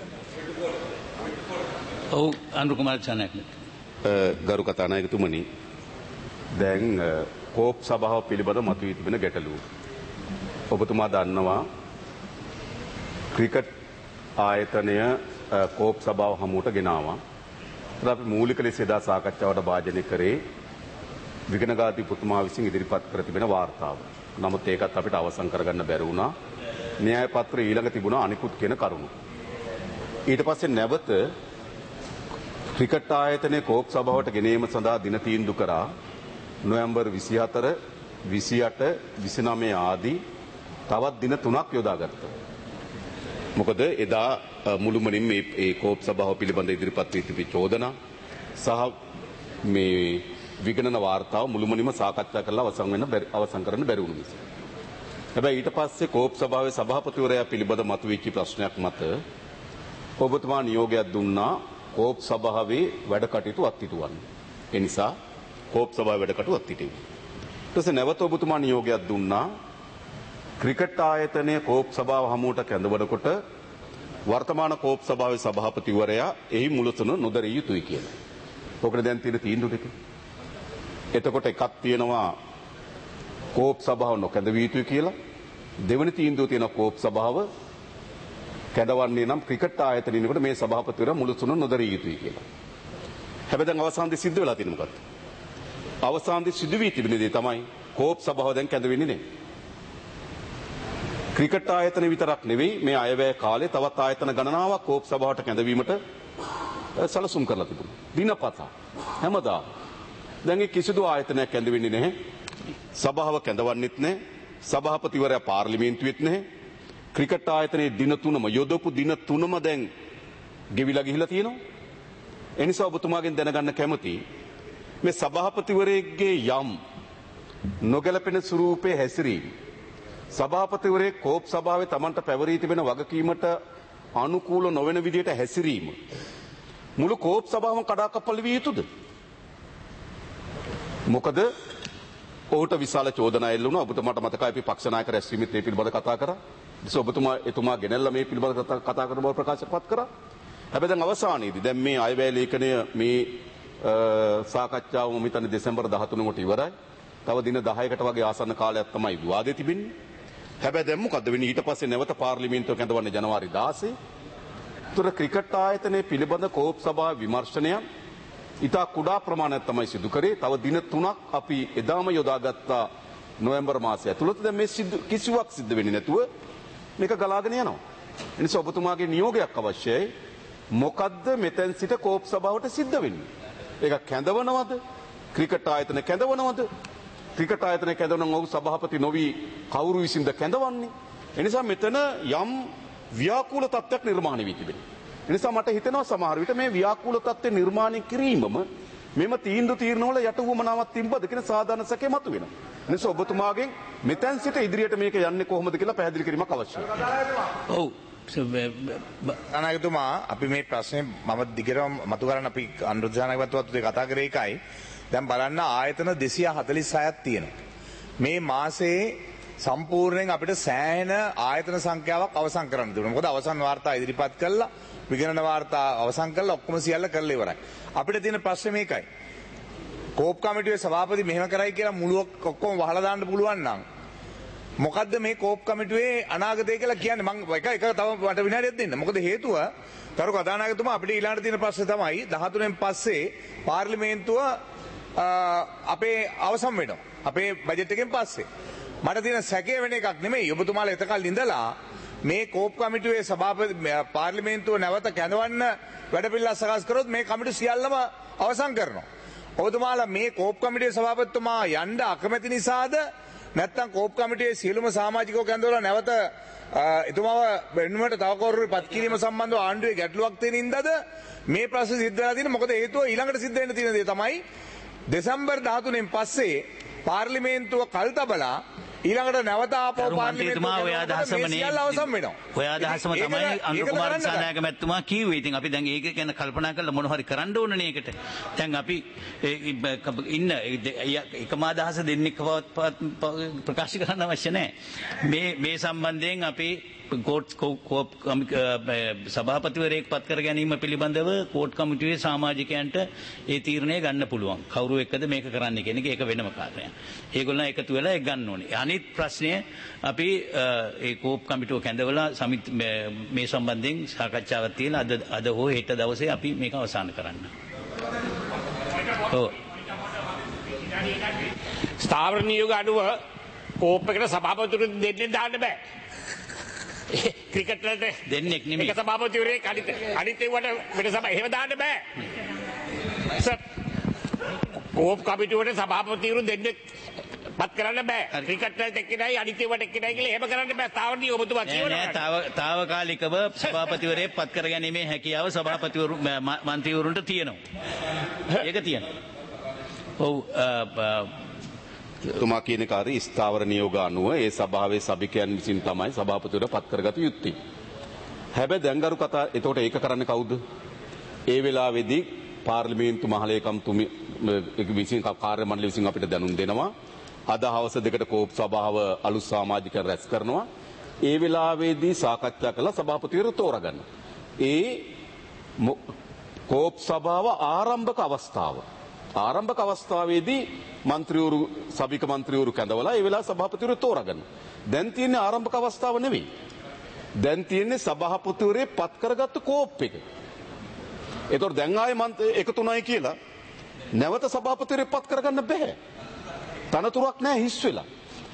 ඔව් අනුර කුමාර චානක් ගරු කතානායකතුමනි, දැන් කෝප් සභාව පිළිබඳ මතුවී තිබෙන ගැටලුව ඔබතුමා දන්නවා. ක්‍රිකට් ආයතනය කෝප් සභාව හමුවට ගෙනාවා. අපි මූලික ලෙස එදා සාකච්ඡාවට භාජනය කරේ විගණගාති පුතුමා විසින් ඉදිරිපත් කර තිබෙන වාර්තාව. නමුත් ඒකත් අපිට අවසන් කරගන්න බැරි වුණා. න්‍යාය පත්‍රය ඊළඟ තිබුණා අනිකුත් කියන කරුණු. ඊට පස්සේ නැවත ක්‍රිකට් ආයතනයේ කෝප් සභාවට ගෙනීම සඳහා දින තීන්දුව කරා නොවැම්බර් 24, 28, 29 ආදී තවත් දින 3ක් යොදාගත්තා. මොකද එදා මුළුමනින් මේ කෝප් සභාව පිළිබඳ ඉදිරිපත් වී තිබි චෝදනා සහ මේ විගණන වාර්තාව මුළුමනින්ම සාකච්ඡා කරලා අවසන් කරන්න බැරි වුණු නිසා. හැබැයි ඊට පස්සේ කෝප් සභාවේ සභාපතිවරයා පිළිබඳ මතුවෙච්ච ප්‍රශ්නයක් මත ඔබතුමා නියෝගයක් දුන්නා කෝප් සභාවේ වැඩ කටයුතු අත්හිටුවන්න. ඒ නිසා කෝප් සභාවේ වැඩ කටයුතු අත්හිටුවා. ඊට පස්සේ නැවත ඔබතුමා නියෝගයක් දුන්නා ක්‍රිකට් ආයතනයේ කෝප් සභාව හමුවට කැඳවනකොට වර්තමාන කෝප් සභාවේ සභාපතිවරයා එහි මුලසුන නොදරිය යුතුයි කියලා. ඔකට දැන් තියෙන තීන්දුව ටික. එතකොට එකක් තියෙනවා කෝප් සභාව නොකැඳවිය යුතුයි කියලා. දෙවෙනි තීන්දුව තියෙනවා කෝප් සභාව කැඳවන්නේ නම් ක්‍රිකට් ආයතනයකට මේ සභාපතිවරයා මුලසුන නොදරිය යුතුයි කියලා. හැබැයි දැන් අවසානයේ සිද්ධ වෙලා තියෙන මොකක්ද? අවසානයේ සිදු වී තිබෙන දේ තමයි කෝප් සභාව දැන් කැඳවෙන්නේ නැහැ. ක්‍රිකට් ආයතන විතරක් නෙවෙයි මේ අයවැය කාලේ තවත් ආයතන ගණනාවක් කෝප් සභාවට කැඳවීමට සැලසුම් කරලා තිබුණා. දිනපතා හැමදාම. දැන් ඒ කිසිදු ආයතනයක් කැඳවෙන්නේ නැහැ. සභාව කැඳවන්නෙත් නැහැ. සභාපතිවරයා පාර්ලිමේන්තුවෙත් නැහැ. ක්‍රිකට් ආයතනයේ දින 3ම යොදපු දින 3ම දැන් ගෙවිලා ගිහිලා තියෙනවා. ඒ නිසා ඔබතුමාගෙන් දැනගන්න කැමතියි මේ සභාපතිවරයෙක්ගේ යම් නොගැලපෙන ස්වරූපයේ හැසිරීම සභාපතිවරයෙක් කෝප් සභාවේ Tamanට පැවරී තිබෙන වගකීමට අනුකූල නොවන විදිහට හැසිරීම මුළු කෝප් සභාවම කඩාකප්පල් විය යුතුද? මොකද ඔහුට විශාල චෝදනා එල්ල වුණා. ඔබතුමාට මතකයි අපි පක්ෂ නායක රැස්වීමත් මේ පිළිබඳ කතා කරා. එතුමා ගෙනල්ලා මේ පිළිබඳ කතා කරන බව ප්‍රකාශපත් කරා. හැබැයි දැන් අවසානයේදී දැන් මේ අයවැය ලේඛනය මේ සාකච්ඡාව මම හිතන්නේ දෙසැම්බර් 13 කට ඉවරයි. තව දින 10කට වගේ ආසන්න කාලයක් තමයි විවාදේ තිබෙන්නේ. හැබැයි දැන් මොකද්ද වෙන්නේ? ඊට පස්සේ නැවත පාර්ලිමේන්තුව කැඳවන්නේ ජනවාරි 16. උතර ක්‍රිකට් ආයතනයේ පිළිබඳ කෝප් සභාවේ විමර්ශනය ඉතා කුඩා ප්‍රමාණයක් තමයි සිදු කරේ. තව දින 3ක් අපි එදාම යොදාගත්තා නොවැම්බර් මාසය ඇතුළත. දැන් මේ කිසිවක් සිද්ධ වෙන්නේ නැතුව මේක ගලාගෙන යනවා. ඒ නිසා ඔබතුමාගේ නියෝගයක් අවශ්‍යයි. මොකද්ද මෙතෙන් සිට කෝප් සභාවට සිද්ධ වෙන්නේ? ඒක කැඳවනවද? ක්‍රිකට් ආයතන කැඳවනවද? ක්‍රිකට් ආයතන කැඳවන ඔහු සභාපති නොවි කවුරු විසින්ද කැඳවන්නේ? ඒ නිසා මෙතන යම් ව්‍යාකූල තත්ත්වයක් නිර්මාණය වී තිබෙනවා. ඒ නිසා මට හිතෙනවා සමහර විට මේ ව්‍යාකූල තත්ත්වය නිර්මාණය කිරීමම මෙම තීන්දුවල යටුවමනාවක් තිබ්බද කියන සාධාරණ සැකේ මතුවෙනවා. ඒ නිසා ඔබතුමාගෙන් මෙතෙන් සිට ඉදිරියට මේක යන්නේ කොහොමද කියලා පැහැදිලි කිරීමක් අවශ්‍යයි. ඔව් අනාගතුමා අපි මේ ප්‍රශ්නේ මම දිගටම මතු කරන්න අපි අනුරුද්ධානකවත්වත් කතා කරේ එකයි. දැන් බලන්න ආයතන 246ක් තියෙනවා. මේ මාසයේ සම්පූර්ණයෙන් අපිට සෑහෙන ආයතන සංඛ්‍යාවක් අවසන් කරන්න තිබුණා. මොකද අවසන් වාර්තා ඉදිරිපත් කළා, විගණන වාර්තා අවසන් කළා, ඔක්කොම සියල්ල කරලා ඉවරයි. අපිට තියෙන ප්‍රශ්නේ මේකයි. කෝප් කමිටුවේ සභාපති මෙහෙම කරයි කියලා මුළුක් ඔක්කොම වහලා දාන්න පුළුවන් නම් මොකද්ද මේ කෝප් කමිටුවේ අනාගතය කියලා කියන්නේ? මම එක තව මට විනාඩියක් දෙන්න. මොකද හේතුව තරු කතානායකතුමා අපිට ඊළඟට තියෙන ප්‍රශ්නේ තමයි 13න් පස්සේ පාර්ලිමේන්තුව අපේ අවසන් වෙනවා. අපේ බජට් එකෙන් පස්සේ. මට තියෙන සැකය වෙන එකක් නෙමෙයි. ඔබතුමාලා එතකල් ඉඳලා මේ කෝප් කමිටුවේ සභාපති පාර්ලිමේන්තුව නැවත කැඳවන්න වැඩපිළිවෙල සකස් කරොත් මේ කමිටු සියල්ලම අවසන් කරනවා. ඔබතුමාලා මේ කෝප් කමිටුවේ සභාපතිතුමා යන්න අකමැති නිසාද නැත්නම් කෝප් කමිටුවේ සියලුම සමාජිකයෝ කැඳවලා නැවත එතුමාව වෙනුවට තව කවුරු පත් කිරීම සම්බන්ධව ආණ්ඩුවේ ගැටලුවක් තියෙන ඉඳද මේ ප්‍රශ්න සිද්ධ වෙලා තියෙන්නේ? මොකද හේතුව ඊළඟට සිද්ධ වෙන්න තියෙන දේ තමයි දෙසැම්බර් 13න් පස්සේ පාර්ලිමේන්තුව කල්තබලා ඊළඟට නැවත ආපහු පාර්ලිමේන්තුවේ ඔය අදහසම නේ අවසන් වෙනවා. ඔය අදහසම තමයි අනුර කුමාර දිසානායක මැතිතුමා කිව්වේ. ඉතින් අපි දැන් ඒක ගැන කල්පනා කරලා මොන හරි කරන්න ඕනනේ ඒකට. දැන් අපි ඉන්න එකම අදහස දෙන්නෙක් ප්‍රකාශ කරන්න අවශ්‍ය නැහැ. මේ සම්බන්ධයෙන් අපි සභාපතිවරයෙක් පත් කර ගැනීම පිළිබඳව කෝට් කමිටුවේ සමාජිකයන්ට ඒ තීරණය ගන්න පුළුවන්. කවුරු එක්කද මේක කරන්න කියන එක ඒක වෙනම කාරණයක්. ඒගොල්ලන් එකතු වෙලා ඒක ගන්න ඕනේ. අනිත් ප්‍රශ්නය අපි ඒ කෝප් කමිටුව කැඳවලා මේ සම්බන්ධයෙන් සාකච්ඡාවක් තියලා අද හෝ හෙට දවසේ අපි මේක අවසන් කරන්න. ඔව්. ස්ථාවර නියෝග අඩුව කෝප් එකට සභාපතිවරු දෙන්නේ දාන්න බෑ. ක්‍රිකට් වලට දෙන්නෙක් නෙමෙයි. එක සභාපතිවරයෙක් අනිත් ඒවට වෙන සභා එහෙම දාන්න බෑ. සර් කෝප් කමිටුවට සභාපතිවරු දෙන්නෙක් පත් කරන්න බෑ. ක්‍රිකට් වලට එක්කෙනයි අනිත් ඒවට එක්කෙනයි කියලා එහෙම කරන්න බෑ. තාවරණී ඔබතුමා කියනවා. නෑ තාවකාලිකව සභාපතිවරයෙක් පත් කර ගැනීමේ හැකියාව සභාපතිවරු මන්ත්‍රීවරුන්ට තියෙනවා. ඒක තියෙනවා. ඔව් තුමා කියන කාර්ය ස්ථාවර නියෝග අනුව ඒ සභාවේ සභිකයන් විසින් තමයි සභාපතිවරට පත් කරගත යුත්තේ. හැබැයි දැන් ගරු කතා එතකොට ඒක කරන්නේ කවුද? ඒ වෙලාවේදී පාර්ලිමේන්තු මහලේකම්තුමි විසින් කාර්ය මණ්ඩලය විසින් අපිට දැනුම් දෙනවා. අද හවස දෙකට කෝප් සභාව අලුත් සමාජිකයන් රැස් කරනවා. ඒ වෙලාවේදී සාකච්ඡා කළා සභාපතිවරු තෝරගන්න. ඒ කෝප් සභාව ආරම්භක අවස්ථාවේදී මන්ත්‍රීවරු සභික මන්ත්‍රීවරු කැඳවලා ඒ වෙලාව සභාපතිවරු තෝරගන්න. දැන් තියෙන්නේ ආරම්භක අවස්ථාව නෙවෙයි. දැන් තියෙන්නේ සභාපතිවරේ පත් කරගත්තු කෝප් එක. ඒතකොට දැන් ආයේ එකතුණයි කියලා නැවත සභාපතිවරේ පත් කරගන්න බෑ. තනතුරක් නැහැ හිස් වෙලා.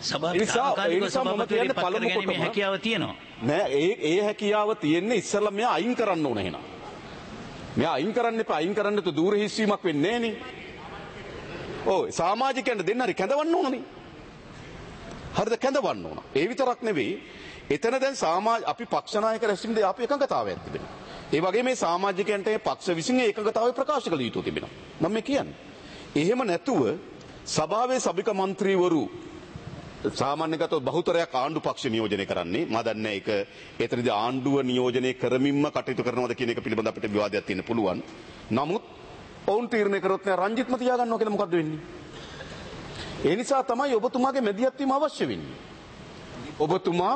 සභාපතිවරේ පත් කර ගැනීමේ හැකියාව තියෙනවා. නෑ ඒ හැකියාව තියෙන්නේ ඉස්සෙල්ලා මෙයා අයින් කරන්න ඕන එහෙනම්. මෙයා අයින් කරන්න එපා. අයින් කරන්න තු දූර හිස්වීමක් වෙන්නේ නෑනේ. ඔව් සමාජිකයන්ට දෙන්න හරි කැඳවන්න ඕනනේ. හරිද කැඳවන්න ඕන. ඒ විතරක් නෙවෙයි. එතන දැන් අපි පක්ෂ නායක රැස්වීමේදී අපි එකඟතාවයක් තිබෙනවා. ඒ වගේ මේ සමාජිකයන්ට පක්ෂ විසින් එකඟතාවය ප්‍රකාශ කළ යුතු තිබෙනවා. මම මේ කියන්නේ. එහෙම නැතුව සභාවේ සභික මන්ත්‍රීවරු සාමාන්‍යගතව බහුතරයක් ආණ්ඩු පක්ෂ නියෝජනය කරන්නේ. මම දන්නේ ඒක එතනදී ආණ්ඩුව නියෝජනය කරමින්ම කටයුතු කරනවද කියන එක පිළිබඳ අපිට විවාදයක් තියෙන්න පුළුවන්. නමුත් ඔවුන් තීරණය කරොත් නෑ රංජිත්ම තියාගන්නවා කියලා මොකද්ද වෙන්නේ? ඒ නිසා තමයි ඔබතුමාගේ මැදිහත් වීම අවශ්‍ය වෙන්නේ. ඔබතුමා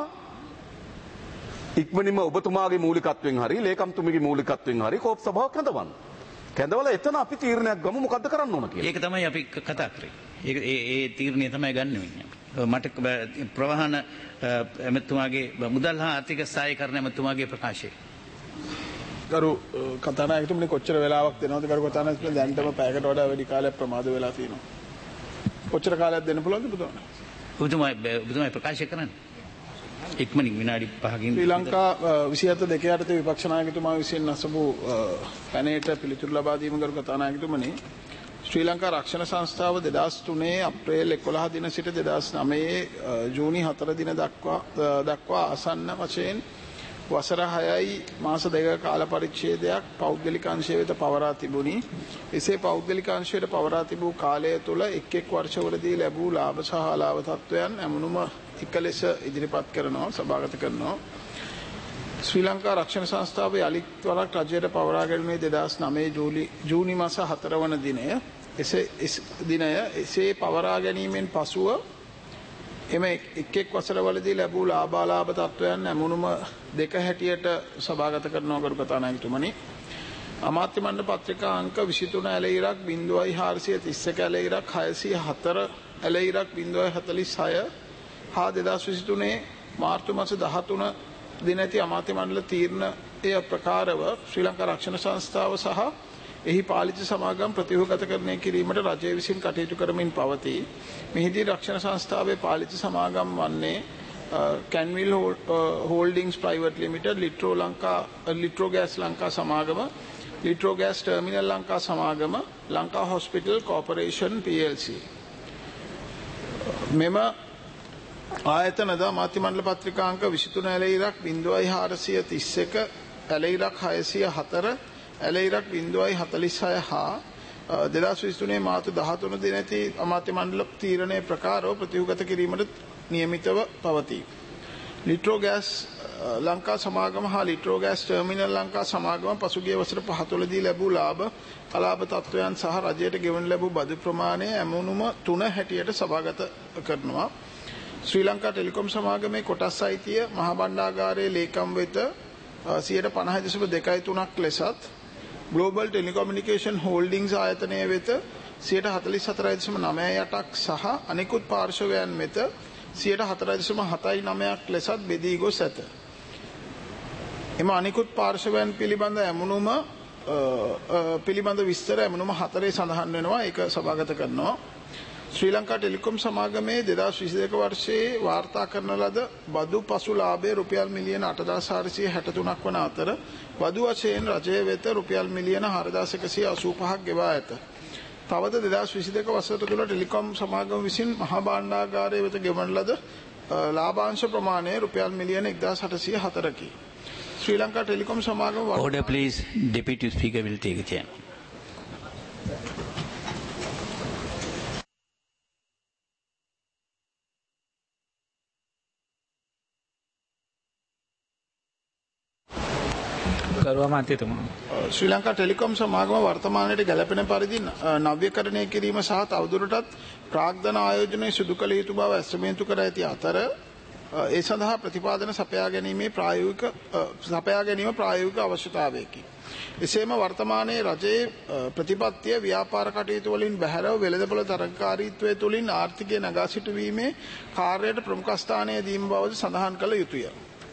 ඉක්මනින්ම ඔබතුමාගේ මූලිකත්වයෙන් හරි ලේකම්තුමිගේ මූලිකත්වයෙන් හරි කෝප් සභාවක් කැඳවන්න. කැඳවලා එතන අපි තීරණයක් ගමු මොකද්ද කරන්න ඕන කියලා. ඒක තමයි අපි කතා කරේ. ඒ තීරණය තමයි ගන්න වෙන්නේ. මට ප්‍රවාහන එමෙතුමාගේ මුදල් හා ආර්ථික සහායකරණ එමෙතුමාගේ ප්‍රකාශය. ගරු කතානායකතුමනි කොච්චර වෙලාවක් දෙනවද ගරු කතානායකතුමනි දැන්ටම පැයකට වඩා වැඩි කාලයක් ප්‍රමාද වෙලා තියෙනවා. කොච්චර කාලයක් දෙන්න පුළුවන්ද ඔබතුමා ප්‍රකාශ කරන්න. ඉක්මනින් විනාඩි 5කින් ශ්‍රී ලංකා 27 2 යටතේ විපක්ෂ නායකතුමා විසින් අසපු පැනේට පිළිතුරු ලබා දීම ගරු කතානායකතුමනි ශ්‍රී ලංකා රක්ෂණ සංස්ථාව 2003 අප්‍රේල් 11 දින සිට 2009 ජූනි 4 දින දක්වා ආසන්න වශයෙන් වසර 6යි මාස 2 කාල පරිච්ඡේදයක් පෞද්ගලික අංශය වෙත පවරා තිබුණි. එසේ පෞද්ගලික අංශයට පවරා තිබූ කාලය තුළ එක් වර්ෂවලදී ලැබූ ලාභ සහ අලාභ තත්ත්වයන් ඇමුණුම එක ලෙස ඉදිරිපත් කරනවා සභාගත කරනවා. ශ්‍රී ලංකා රක්ෂණ සංස්ථාව යලිත් වරක් රජයට පවරා ගැනුනේ 2009 ජූනි මාස 4 වන දිනය. එසේ පවරා ගැනීමෙන් පසුව එම එක් වසරවලදී ලැබූ ලාභාලාභ තත්ත්වයන් ඇමුණුම දෙක හැටියට සභාගත කරනවා ගරු කතානායකතුමනි. අමාත්‍ය මණ්ඩල පත්‍රිකා අංක 23 ඇලයිරක් 0.431 ඇලයිරක් 604 ඇලයිරක් 0.46 හා 2023 මාර්තු මාස 13 දින ඇති අමාත්‍ය මණ්ඩල තීරණය ප්‍රකාරව ශ්‍රී ලංකා රක්ෂණ සංස්ථාව සහ එහි පාලිත සමාගම් ප්‍රතිව්‍යුහගතකරණය කිරීමට රජය විසින් කටයුතු කරමින් පවතී. මෙහිදී රක්ෂණ සංස්ථාවේ පාලිත සමාගම් වන්නේ Canwill holdings private limited, Litro gas Lanka සමාගම, ලිට්‍රෝ ගෑස් ටර්මිනල් ලංකා සමාගම, ලංකා හොස්පිටල් කෝපරේෂන් PLC. මෙම ආයතනද අමාත්‍ය මණ්ඩල පත්‍රිකා අංක 23 ඇලයිරක් 0.431 ඇලයිරක් 604 ඇලයිරක් 0.46 හා 2023 මාර්තු 13 දින ඇති අමාත්‍ය මණ්ඩල තීරණය ප්‍රකාරව ප්‍රතිව්‍යුහගත කිරීමට නියමිතව පවතී. ලිට්‍රෝ ගෑස් ලංකා සමාගම හා ලිට්‍රෝ ගෑස් ටර්මිනල් ලංකා සමාගම පසුගිය වසර 5 තුළදී ලැබූ ලාභ අලාභ තත්ත්වයන් සහ රජයට ගෙවන ලැබූ බදු ප්‍රමාණය ඇමුණුම 3 හැටියට සභාගත කරනවා. ශ්‍රී ලංකා ටෙලිකොම් සමාගමේ කොටස් අයිතිය මහ බණ්ඩාගාරයේ ලේකම් වෙත 50.23% ලෙසත් ග්ලෝබල් ටෙලිකොමියුනිකේෂන් හෝල්ඩින්ග්ස් ආයතනය වෙත 44.98% සහ අනෙකුත් පාර්ශවයන් වෙත 4.79% ලෙසත් බෙදී ගොස් ඇත. එම අනිකුත් පාර්ශවයන් පිළිබඳ ඇමුණුම පිළිබඳ විස්තර ඇමුණුම 4 සඳහන් වෙනවා. ඒක සභාගත කරනවා. ශ්‍රී ලංකා ටෙලිකොම් සමාගමේ 2022 වර්ෂයේ වාර්තා කරන ලද බදු පසු ලාභය රුපියල් මිලියන 8,463ක් වන අතර බදු වශයෙන් රජය වෙත රුපියල් මිලියන 4,185ක් ගෙවා ඇත. තවද 2022 වසර තුළ ටෙලිකොම් සමාගම විසින් මහා භාණ්ඩාගාරය වෙත ගෙවන ලද ලාභාංශ ප්‍රමාණය රුපියල් මිලියන 1,804කි. ශ්‍රී ලංකා ටෙලිකොම් සමාගම Order please. Deputy Speaker will take a chair. Sri Lanka telecom සමාගම වර්තමානයේ ගැලපෙන පරිදි නව්‍යකරණය කිරීම සහ තවදුරටත් ප්‍රාග්ධන ආයෝජනය සිදු කළ යුතු බව ඇස්තමේන්තු කර ඇති අතර ඒ සඳහා ප්‍රතිපාදන සපයා ගැනීම ප්‍රායෝගික අවශ්‍යතාවයකි. එසේම වර්තමානයේ රජයේ ප්‍රතිපත්තිය ව්‍යාපාර කටයුතු වලින් බැහැරව වෙළඳපොළ තරගකාරීත්වය තුළින් ආර්ථිකය නගා සිටුවීමේ කාර්යයට ප්‍රමුඛ ස්ථානය දීම බවද සඳහන් කළ යුතුය.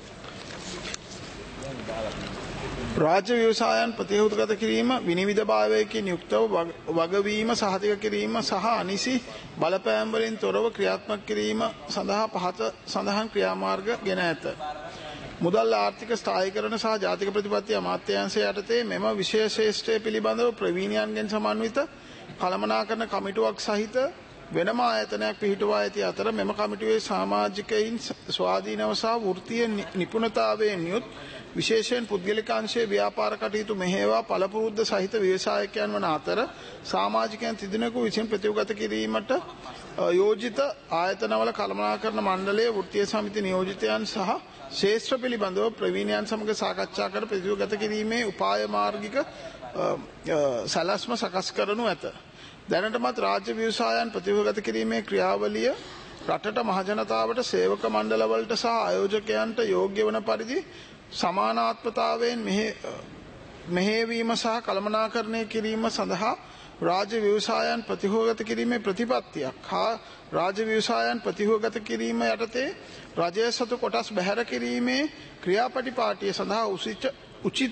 රාජ්‍ය ව්‍යවසායන් ප්‍රතිහෘතගත කිරීම විනිවිදභාවයකින් යුක්තව වගවීම සහතික කිරීම සහ අනිසි බලපෑම් වලින් තොරව ක්‍රියාත්මක කිරීම සඳහා පහත සඳහන් ක්‍රියාමාර්ග ගෙන ඇත. මුදල් ආර්ථික ස්ථායීකරණ සහ ජාතික ප්‍රතිපත්ති අමාත්‍යාංශය යටතේ මෙම විශේෂ ශ්‍රේෂ්ඨය පිළිබඳව ප්‍රවීණයන්ගෙන් සමන්විත කළමනාකරණ කමිටුවක් සහිත වෙනම ආයතනයක් පිහිටුවා ඇති අතර මෙම කමිටුවේ සමාජිකයින් ස්වාධීනව සහ වෘත්තීය නිපුණතාවයෙන් යුත් විශේෂයෙන් පුද්ගලික අංශයේ ව්‍යාපාර කටයුතු මෙහෙයවා පළපුරුද්ද සහිත ව්‍යවසායකයන් වන අතර සමාජිකයන් තිදෙනෙකු විසින් ප්‍රතිගත කිරීමට යෝජිත ආයතනවල කළමනාකරණ මණ්ඩලයේ වෘත්තීය සමිති නියෝජිතයන් සහ ශේෂ්ත්‍ර පිළිබඳව ප්‍රවීණයන් සමග සාකච්ඡා කර ප්‍රතිගත කිරීමේ උපාය මාර්ගික සැලැස්ම සකස් කරනු ඇත. දැනටමත් රාජ්‍ය ව්‍යවසායන් ප්‍රතිගත කිරීමේ ක්‍රියාවලිය රටට මහජනතාවට සේවක මණ්ඩලවලට සහ ආයෝජකයන්ට යෝග්‍ය වන පරිදි සමානාත්මතාවයෙන් මෙහෙයවීම සහ කළමනාකරණය කිරීම සඳහා රාජ්‍ය ව්‍යවසායන් ප්‍රතිහෝගත කිරීමේ ප්‍රතිපත්තියක් හා රාජ්‍ය ව්‍යවසායන් ප්‍රතිහෝගත කිරීම යටතේ රජය සතු කොටස් බැහැර කිරීමේ ක්‍රියාපටිපාටිය සඳහා උචිත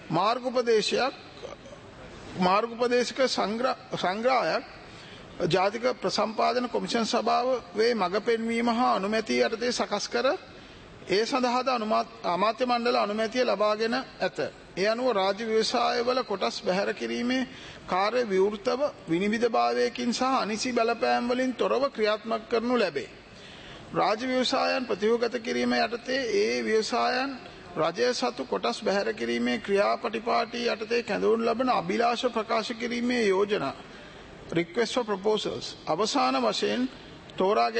මාර්ගෝපදේශක සංග්‍රහයක් ජාතික ප්‍රසම්පාදන කොමිෂන් සභාවේ මඟ පෙන්වීම හා අනුමැතිය යටතේ සකස් කර ඒ සඳහාද අමාත්‍ය මණ්ඩල අනුමැතිය ලබාගෙන ඇත. ඒ අනුව රාජ්‍ය ව්‍යවසායවල කොටස් බැහැර කිරීමේ කාර්ය විවෘතව විනිවිදභාවයකින් සහ අනිසි බලපෑම් වලින් තොරව ක්‍රියාත්මක කරනු ලැබේ. රාජ්‍ය ව්‍යවසායන් ප්‍රතිහෝගත කිරීම යටතේ ඒ ව්‍යවසායන් රජය සතු කොටස් බැහැර කිරීමේ ක්‍රියාපටිපාටි යටතේ කැඳවනු ලබන අභිලාෂ ප්‍රකාශ කිරීමේ යෝජනා request for proposals අවසාන වශයෙන් තෝරා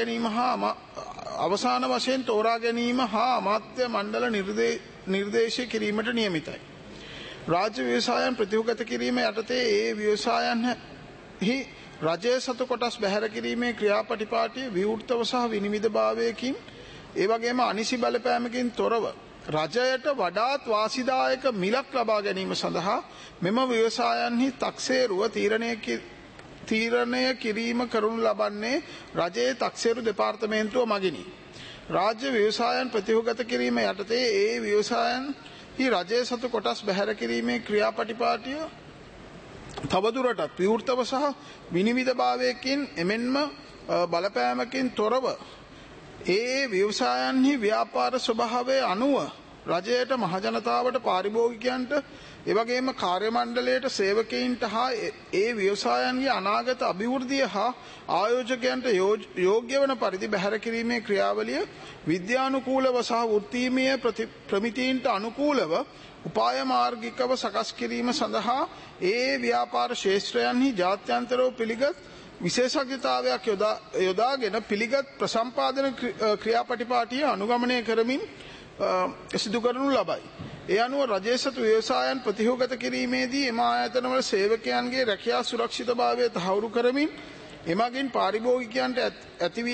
ගැනීම හා අමාත්‍ය මණ්ඩල නිර්දේශය කිරීමට නියමිතයි. රාජ්‍ය ව්‍යවසායන් ප්‍රතිහෘත කිරීම යටතේ ඒ ව්‍යවසායන්හි රජය සතු කොටස් බැහැර කිරීමේ ක්‍රියාපටිපාටිය විවෘතව සහ විනිවිදභාවයකින් ඒ වගේම අනිසි බලපෑමකින් තොරව රජයට වඩාත් වාසිදායක මිලක් ලබා ගැනීම සඳහා මෙම ව්‍යවසායන්හි තක්සේරුව තීරණය කිරීම කරනු ලබන්නේ රජයේ තක්සේරු දෙපාර්තමේන්තුව මගිනි. රාජ්‍ය ව්‍යවසායන් ප්‍රතිහෘත කිරීම යටතේ ඒ ව්‍යවසායන්හි රජය සතු කොටස් බැහැර කිරීමේ ක්‍රියාපටිපාටිය තවදුරටත් විවෘතව සහ විනිවිදභාවයකින් එමෙන්ම බලපෑමකින් තොරව ඒ ව්‍යවසායන්හි ව්‍යාපාර ස්වභාවය අනුව රජයට මහජනතාවට පාරිභෝගිකයන්ට එවැගේම කාර්ය මණ්ඩලයට සේවකයින්ට හා ඒ ව්‍යවසායන්ගේ අනාගත අභිවෘද්ධිය හා ආයෝජකයන්ට යෝග්‍ය වන පරිදි බැහැර කිරීමේ ක්‍රියාවලිය විද්‍යානුකූලව සහ වෘත්තීමය ප්‍රමිතීන්ට අනුකූලව උපාය මාර්ගිකව සකස් කිරීම සඳහා ඒ ව්‍යාපාර ශේෂ්ත්‍රයන්හි ජාත්‍යන්තරව පිළිගත් විශේෂඥතාවයක් යොදාගෙන පිළිගත් ප්‍රසම්පාදන ක්‍රියාපටිපාටිය අනුගමනය කරමින් සිදු කරනු ලබයි. ඒ අනුව රජයේ සතු ව්‍යවසායන් ප්‍රතිහෝගත කිරීමේදී එම ආයතනවල සේවකයන්ගේ රැකියා සුරක්ෂිතභාවය තහවුරු කරමින් එමගින් පාරිභෝගිකයන්ට ඇතිවිය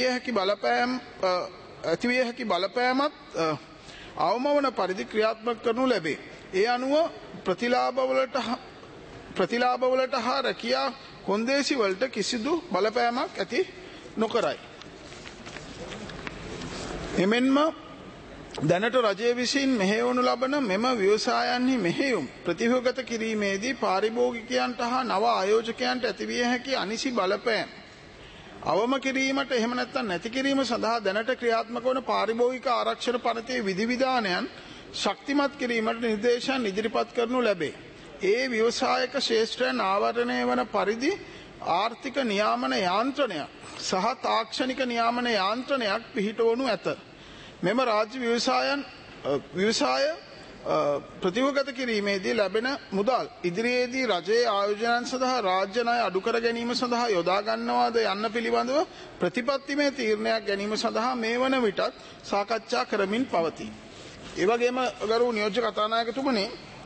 හැකි බලපෑමත් අවමවන පරිදි ක්‍රියාත්මක කරනු ලැබේ. ඒ අනුව ප්‍රතිලාභවලට හා රැකියා කොන්දේසි වලට කිසිදු බලපෑමක් ඇති නොකරයි. එමෙන්ම දැනට රජය විසින් මෙහෙයවනු ලබන මෙම ව්‍යවසායන්හි මෙහෙයුම් ප්‍රතිහෝගත කිරීමේදී පාරිභෝගිකයන්ට හා නව ආයෝජකයන්ට ඇතිවිය හැකි අනිසි බලපෑම් අවම කිරීමට එහෙම නැත්නම් නැති කිරීම සඳහා දැනට ක්‍රියාත්මක වන පාරිභෝගික ආරක්ෂණ පනතේ විධිවිධානයන් ශක්තිමත් කිරීමට නිර්දේශයන් ඉදිරිපත් කරනු ලැබේ. ඒ ව්‍යවසායක ශේෂ්ත්‍රයන් ආවරණය වන පරිදි ආර්ථික නියාමන යාන්ත්‍රණයක් සහ තාක්ෂණික නියාමන යාන්ත්‍රණයක් පිහිටවනු ඇත. මෙම රාජ්‍ය ව්‍යවසාය ප්‍රතිවගත කිරීමේදී ලැබෙන මුදල් ඉදිරියේදී රජයේ ආයෝජනයන් සඳහා රාජ්‍ය ණය අඩු කර ගැනීම සඳහා යොදා ගන්නවාද යන්න පිළිබඳව ප්‍රතිපත්තිමය තීරණයක් ගැනීම සඳහා මේ වන විටත් සාකච්ඡා කරමින් පවතී. ඒ වගේම ගරු නියෝජ්‍ය කතානායකතුමනි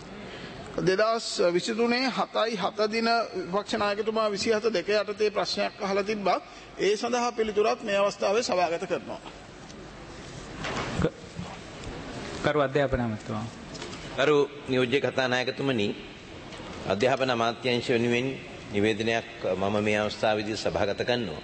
2023 7 දින විපක්ෂ නායකතුමා 27 යටතේ ප්‍රශ්නයක් අහලා තිබ්බා. ඒ සඳහා පිළිතුරත් මේ අවස්ථාවේ සභාගත කරනවා. කරු අධ්‍යාපන අමාත්‍යතුමා. කරු නියෝජ්‍ය කතානායකතුමනි, අධ්‍යාපන අමාත්‍යාංශ වෙනුවෙන් නිවේදනයක් මම මේ අවස්ථාවේදී සභාගත කරනවා.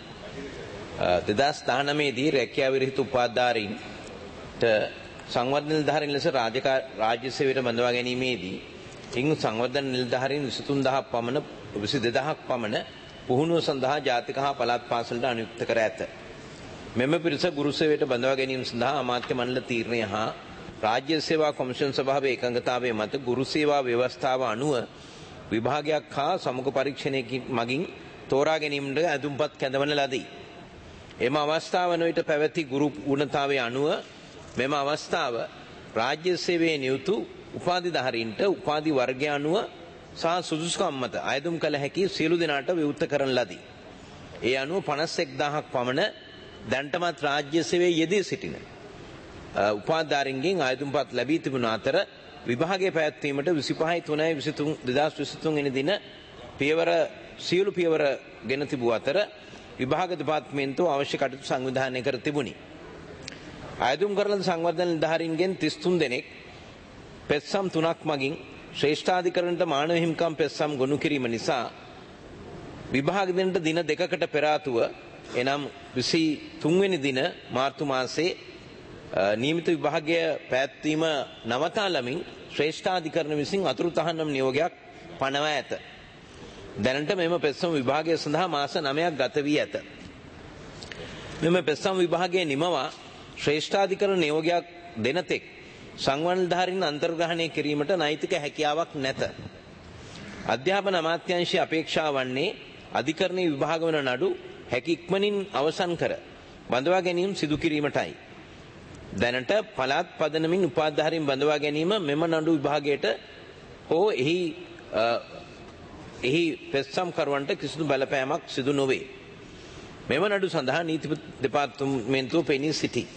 2019 දී රැකියාව විරහිත උපාධාරීන්ට සංවර්ධන නිලධාරීන් ලෙස රාජ්‍ය සේවයට බඳවා ගැනීමේදී ඉන් සංවර්ධන නිලධාරීන් 22000ක් පමණ පුහුණුව සඳහා ජාතික හා පළාත් පාසලට අනුයුක්ත කර ඇත. මෙම පිරිස ගුරු සේවයට බඳවා ගැනීම සඳහා අමාත්‍ය මණ්ඩල තීරණය හා රාජ්‍ය සේවා කොමිෂන් සභාවේ එකඟතාවය මත ගුරු සේවා ව්‍යවස්ථාව අනුව විභාගයක් හා සමුග පරීක්ෂණයකින් මගින් තෝරා ගැනීමට ඇඳුම්පත් කැඳවන ලදී. එම අවස්ථාව වන විට පැවති ගුරු ගුණතාවය අනුව මෙම අවස්ථාව රාජ්‍ය සේවයේ නියුතු උපාධිධාරීන්ට උපාධි වර්ගය අනුව සහ සුදුසුකම් මත අයදුම් කළ හැකි සියලු දෙනාට විවෘත කරන ලදී. ඒ අනුව 51000ක් පමණ දැන්ටමත් රාජ්‍ය සේවයේ යෙදී සිටින උපාධිධාරීන්ගෙන් අයදුම්පත් ලැබී තිබුණ අතර විභාගයේ පැවැත්වීමට 25/3/2023 වෙනි දින සියලු පියවර ගෙන තිබූ අතර විභාග දෙපාර්තමේන්තුව අවශ්‍ය කටයුතු සංවිධානය කර තිබුණි. අයදුම් කරන සංවර්ධන නිලධාරීන්ගෙන් 33 දෙනෙක් පෙත්සම් 3ක් මගින් ශ්‍රේෂ්ඨාධිකරණයට මානව හිමිකම් පෙත්සම් ගොනු කිරීම නිසා විභාග දිනට දින දෙකකට පෙර ආතුව එනම් 23 වෙනි දින මාර්තු මාසයේ නියමිත විභාගය පැවැත්වීම නවතා ලමින් ශ්‍රේෂ්ඨාධිකරණ විසින් අතුරු තහනම් නියෝගයක් පනවා ඇත. දැනට මෙම පෙත්සම් විභාගය සඳහා මාස 9ක් ගත වී ඇත. මෙම පෙත්සම් විභාගයේ නිමවා ශ්‍රේෂ්ඨාධිකරණ නියෝගයක් දෙන තෙක් සංවර්ධනධාරීන් අන්තර්ග්‍රහණය කිරීමට නෛතික හැකියාවක් නැත. අධ්‍යාපන අමාත්‍යාංශයේ අපේක්ෂා වන්නේ අධිකරණයේ විභාග වන නඩු හැකි ඉක්මනින් අවසන් කර බඳවා ගැනීම සිදු කිරීමටයි. දැනට පළාත් පදනමින් උපාධිධාරීන් බඳවා ගැනීම මෙම නඩු විභාගයට හෝ එහි පෙත්සම් කරුවන්ට කිසිදු බලපෑමක් සිදු නොවේ. මෙම නඩු සඳහා නීති දෙපාර්තමේන්තුව පෙනී සිටී.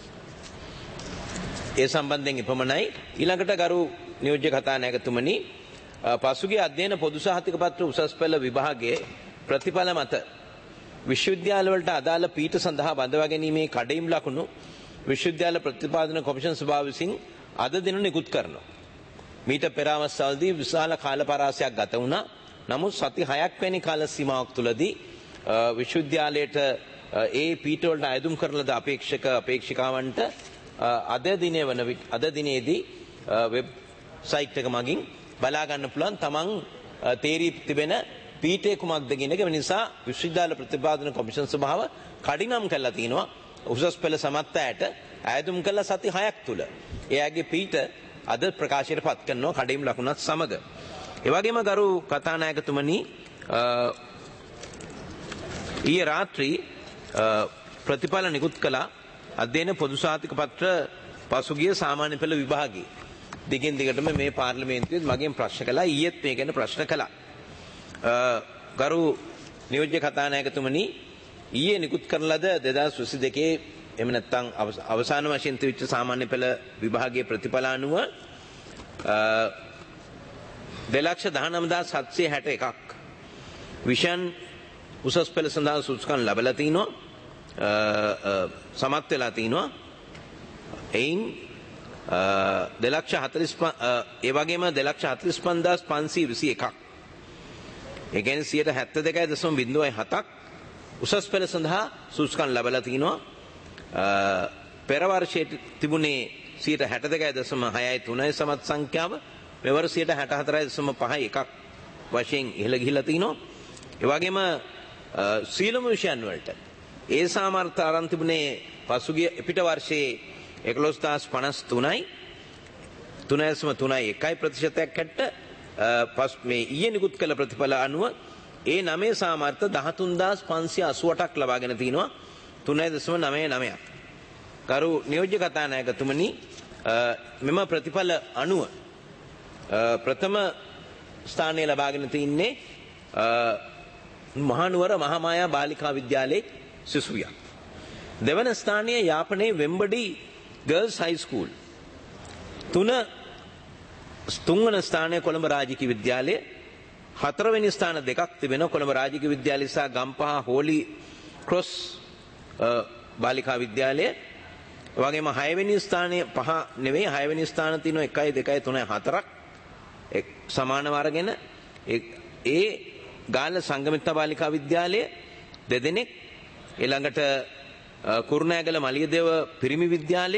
ඒ සම්බන්ධයෙන් එපමණයි. ඊළඟට ගරු නියෝජ්‍ය කතානායකතුමනි, පසුගිය අධ්‍යයන පොදු සහතික පත්‍ර උසස් පෙළ විභාගයේ ප්‍රතිඵල මත විශ්වවිද්‍යාලවලට අදාළ පීඨ සඳහා බඳවා ගැනීමේ කඩයිම් ලකුණු විශ්වවිද්‍යාල ප්‍රතිපාදන කොමිෂන් සභාව විසින් අද දින නිකුත් කරනවා. මීට පෙර අවස්ථාවලදී විශාල කාල පරාසයක් ගත වුණා. නමුත් සති 6ක් වැනි කාල සීමාවක් තුළදී විශ්වවිද්‍යාලයට ඒ පීඨ වලට අයදුම් කරන ලද අපේක්ෂිකාවන්ට අද දිනේදී වෙබ් සයිට් එක මගින් බලා ගන්න පුළුවන් තමන් තේරී තිබෙන පීඨය කුමක්ද කියන එක. නිසා විශ්වවිද්‍යාල ප්‍රතිපාදන කොමිෂන් සභාව කඩිනම් කරලා තිනවා උසස් පෙළ සමත් අයට අයදුම් කළ සති 6ක් තුල එයාගේ පීඨ අද ප්‍රකාශයට පත් කරනවා කඩිම් ලකුණත් සමග. ඒ වගේම ගරු කතානායකතුමනි, ඊයේ රාත්‍රී ප්‍රතිඵල නිකුත් කළා අධ්‍යයන පොදු සහතික පත්‍ර පසුගිය සාමාන්‍ය පෙළ විභාගයේ. දිගින් දිගටම මේ පාර්ලිමේන්තුවේ මගෙන් ප්‍රශ්න කළා. ඊයේත් මේ ගැන ප්‍රශ්න කළා. ගරු නියෝජ්‍ය කතානායකතුමනි ඊයේ නිකුත් කරන ලද 2022 එහෙම නැත්නම් අවසාන වශයෙන් තිබිච්ච සාමාන්‍ය පෙළ විභාගයේ ප්‍රතිඵල අනුව 2,19,761ක් විෂන් උසස් පෙළ සඳහා සුදුසුකම් ලැබලා තිනවා සමත් වෙලා තිනවා එයින් 2,40,000 ඒ වගේම 2,45,521ක් ඒ කියන්නේ 72.07ක් උසස් පෙළ සඳහා සුදුසුකම් ලැබලා තිනවා පෙර වර්ෂයේ තිබුණේ 62.63 සමත් සංඛ්‍යාව මෙවර 64.51ක් වශයෙන් ඉහළ ගිහිලා තිනවා ඒ වගේම සීලම විෂයන් වලට ඒ සාමර්ථ්‍ය ආරම්භ තිබුණේ පසුගිය පිට වර්ෂයේ 11,053යි 3.31% හැට මේ ඊයේ නිකුත් කළ ප්‍රතිඵල අනුව ඒ 9 සාමර්ථ්‍ය 13,588ක් ලබාගෙන තිනවා 3.99ක්. කරු නියෝජ්‍ය කතානායකතුමනි මෙම ප්‍රතිඵල අනුව ප්‍රථම ස්ථානය ලබාගෙන තින්නේ මහනුවර මහාමායා බාලිකා විද්‍යාලයේ සිසුවියක්. දෙවන ස්ථානය යාපනයේ වෙම්බඩි ගර්ල්ස් හයි ස්කූල්. තුන්වන ස්ථානය කොළඹ රාජික විද්‍යාලය. හතරවෙනි ස්ථාන දෙකක් තිබෙනවා කොළඹ රාජික විද්‍යාලය සහ ගම්පහ හෝලි ක්‍රොස් බාලිකා විද්‍යාලය. වගේම 6 වෙනි ස්ථානයේ 5 නෙවෙයි 6 වෙනි ස්ථාන තියෙනවා 1 2 3 4ක් සමානව අරගෙන ඒ ගාල්ල සංගමිත්තා බාලිකා විද්‍යාලය දෙදෙනෙක් ඊළඟට කුරුණෑගල මලියදේව පිරිමි විද්‍යාලය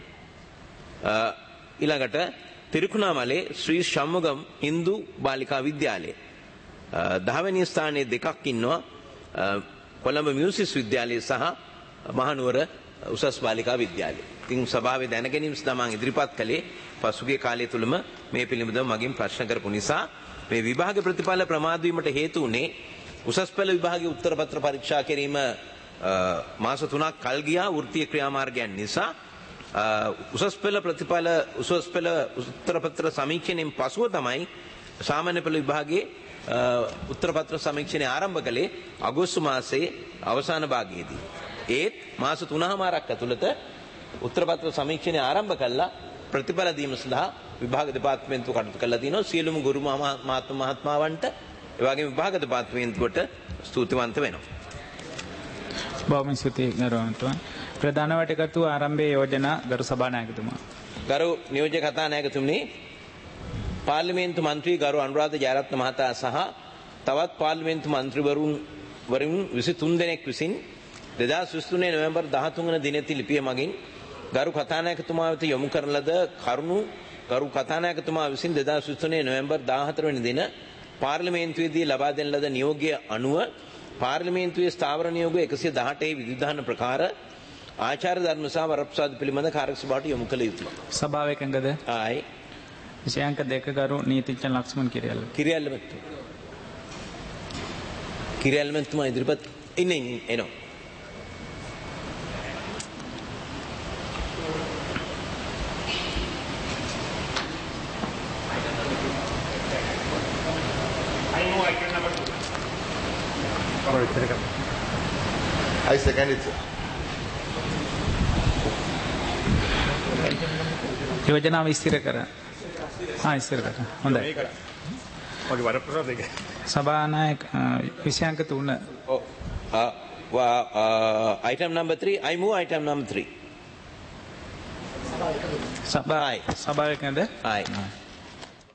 ඊළඟට තිරුකුණාමලේ ශ්‍රී ෂම්මුගම් හින්දු බාලිකා විද්‍යාලය 10 වෙනි ස්ථානයේ දෙකක් ඉන්නවා කොළඹ මියුසිස් විද්‍යාලය සහ මහනුවර උසස් බාලිකා විද්‍යාලය. ඉතින් සභාවේ දැනගැනීම සඳහා මම ඉදිරිපත් කළේ පසුගිය කාලය තුලම මේ පිළිබඳව මගින් ප්‍රශ්න කරපු නිසා මේ විභාග ප්‍රතිඵල ප්‍රමාද වීමට හේතු උනේ උසස් පෙළ විභාගයේ උත්තර පත්‍ර පරීක්ෂා කිරීම මාස 3ක් කල් ගියා වෘත්තීය ක්‍රියාමාර්ගයන් නිසා උසස් පෙළ ප්‍රතිඵල උසස් පෙළ උත්තර පත්‍ර සමීක්ෂණයෙන් පසුව තමයි සාමාන්‍ය පෙළ විභාගයේ උත්තර පත්‍ර සමීක්ෂණය ආරම්භ කළේ අගෝස්තු මාසයේ අවසාන භාගයේදී. ඒත් මාස 3මාරක් ඇතුළත උත්තර පත්‍ර සමීක්ෂණය ආරම්භ කළා ප්‍රතිඵල දීම සඳහා විභාග දෙපාර්තමේන්තුව කටයුතු කළා දිනවා. සියලුම ගුරු මහත්මයාවන්ට ඒ වගේම විභාග දෙපාර්තමේන්තුවට ස්තුතිවන්ත වෙනවා. බොහොම ස්තුතියි ගරුවන්තුමා. ප්‍රධාන වටකතු ආරම්භයේ යෝජනා ගරු සභානායකතුමා. ගරු නියෝජ්‍ය කතානායකතුමනි පාර්ලිමේන්තු මන්ත්‍රී ගරු අනුරාධ ජයරත්න මහතා සහ තවත් පාර්ලිමේන්තු මන්ත්‍රීවරුන් 23 දෙනෙක් විසින් 2023 නොවැම්බර් 13 වන දිනේදී ලිපිය මගින් ගරු කතානායකතුමා වෙත යොමු කරන ලද කරුණු ගරු කතානායකතුමා විසින් 2023 නොවැම්බර් 14 වෙනි දින පාර්ලිමේන්තුවේදී ලබා දෙන ලද නියෝගය අනුව පාර්ලිමේන්තුවේ ස්ථාවර නියෝග 118 විධිවිධාන ප්‍රකාර ආචාර ධර්ම සහ වරප්‍රසාද පිළිබඳ කාර්ය සභාවට යොමු කළ යුතුය. සභාව එකඟද? ආයි. විෂයාංක 2 ගරු නීතිඥ ලක්ෂ්මන් කිරියල්ල මැතිතුමා ඉදිරිපත් ඉන්නේ එනවා. I second it, sir. යෝජනාව ස්ථිර කර. ස්ථිර කර. හොඳයි. ඔගේ වරප්‍රසාද එක. සභානායක විෂයාංක 3. Item number 3. I move item number 3. සභාව එකඟද? Aye.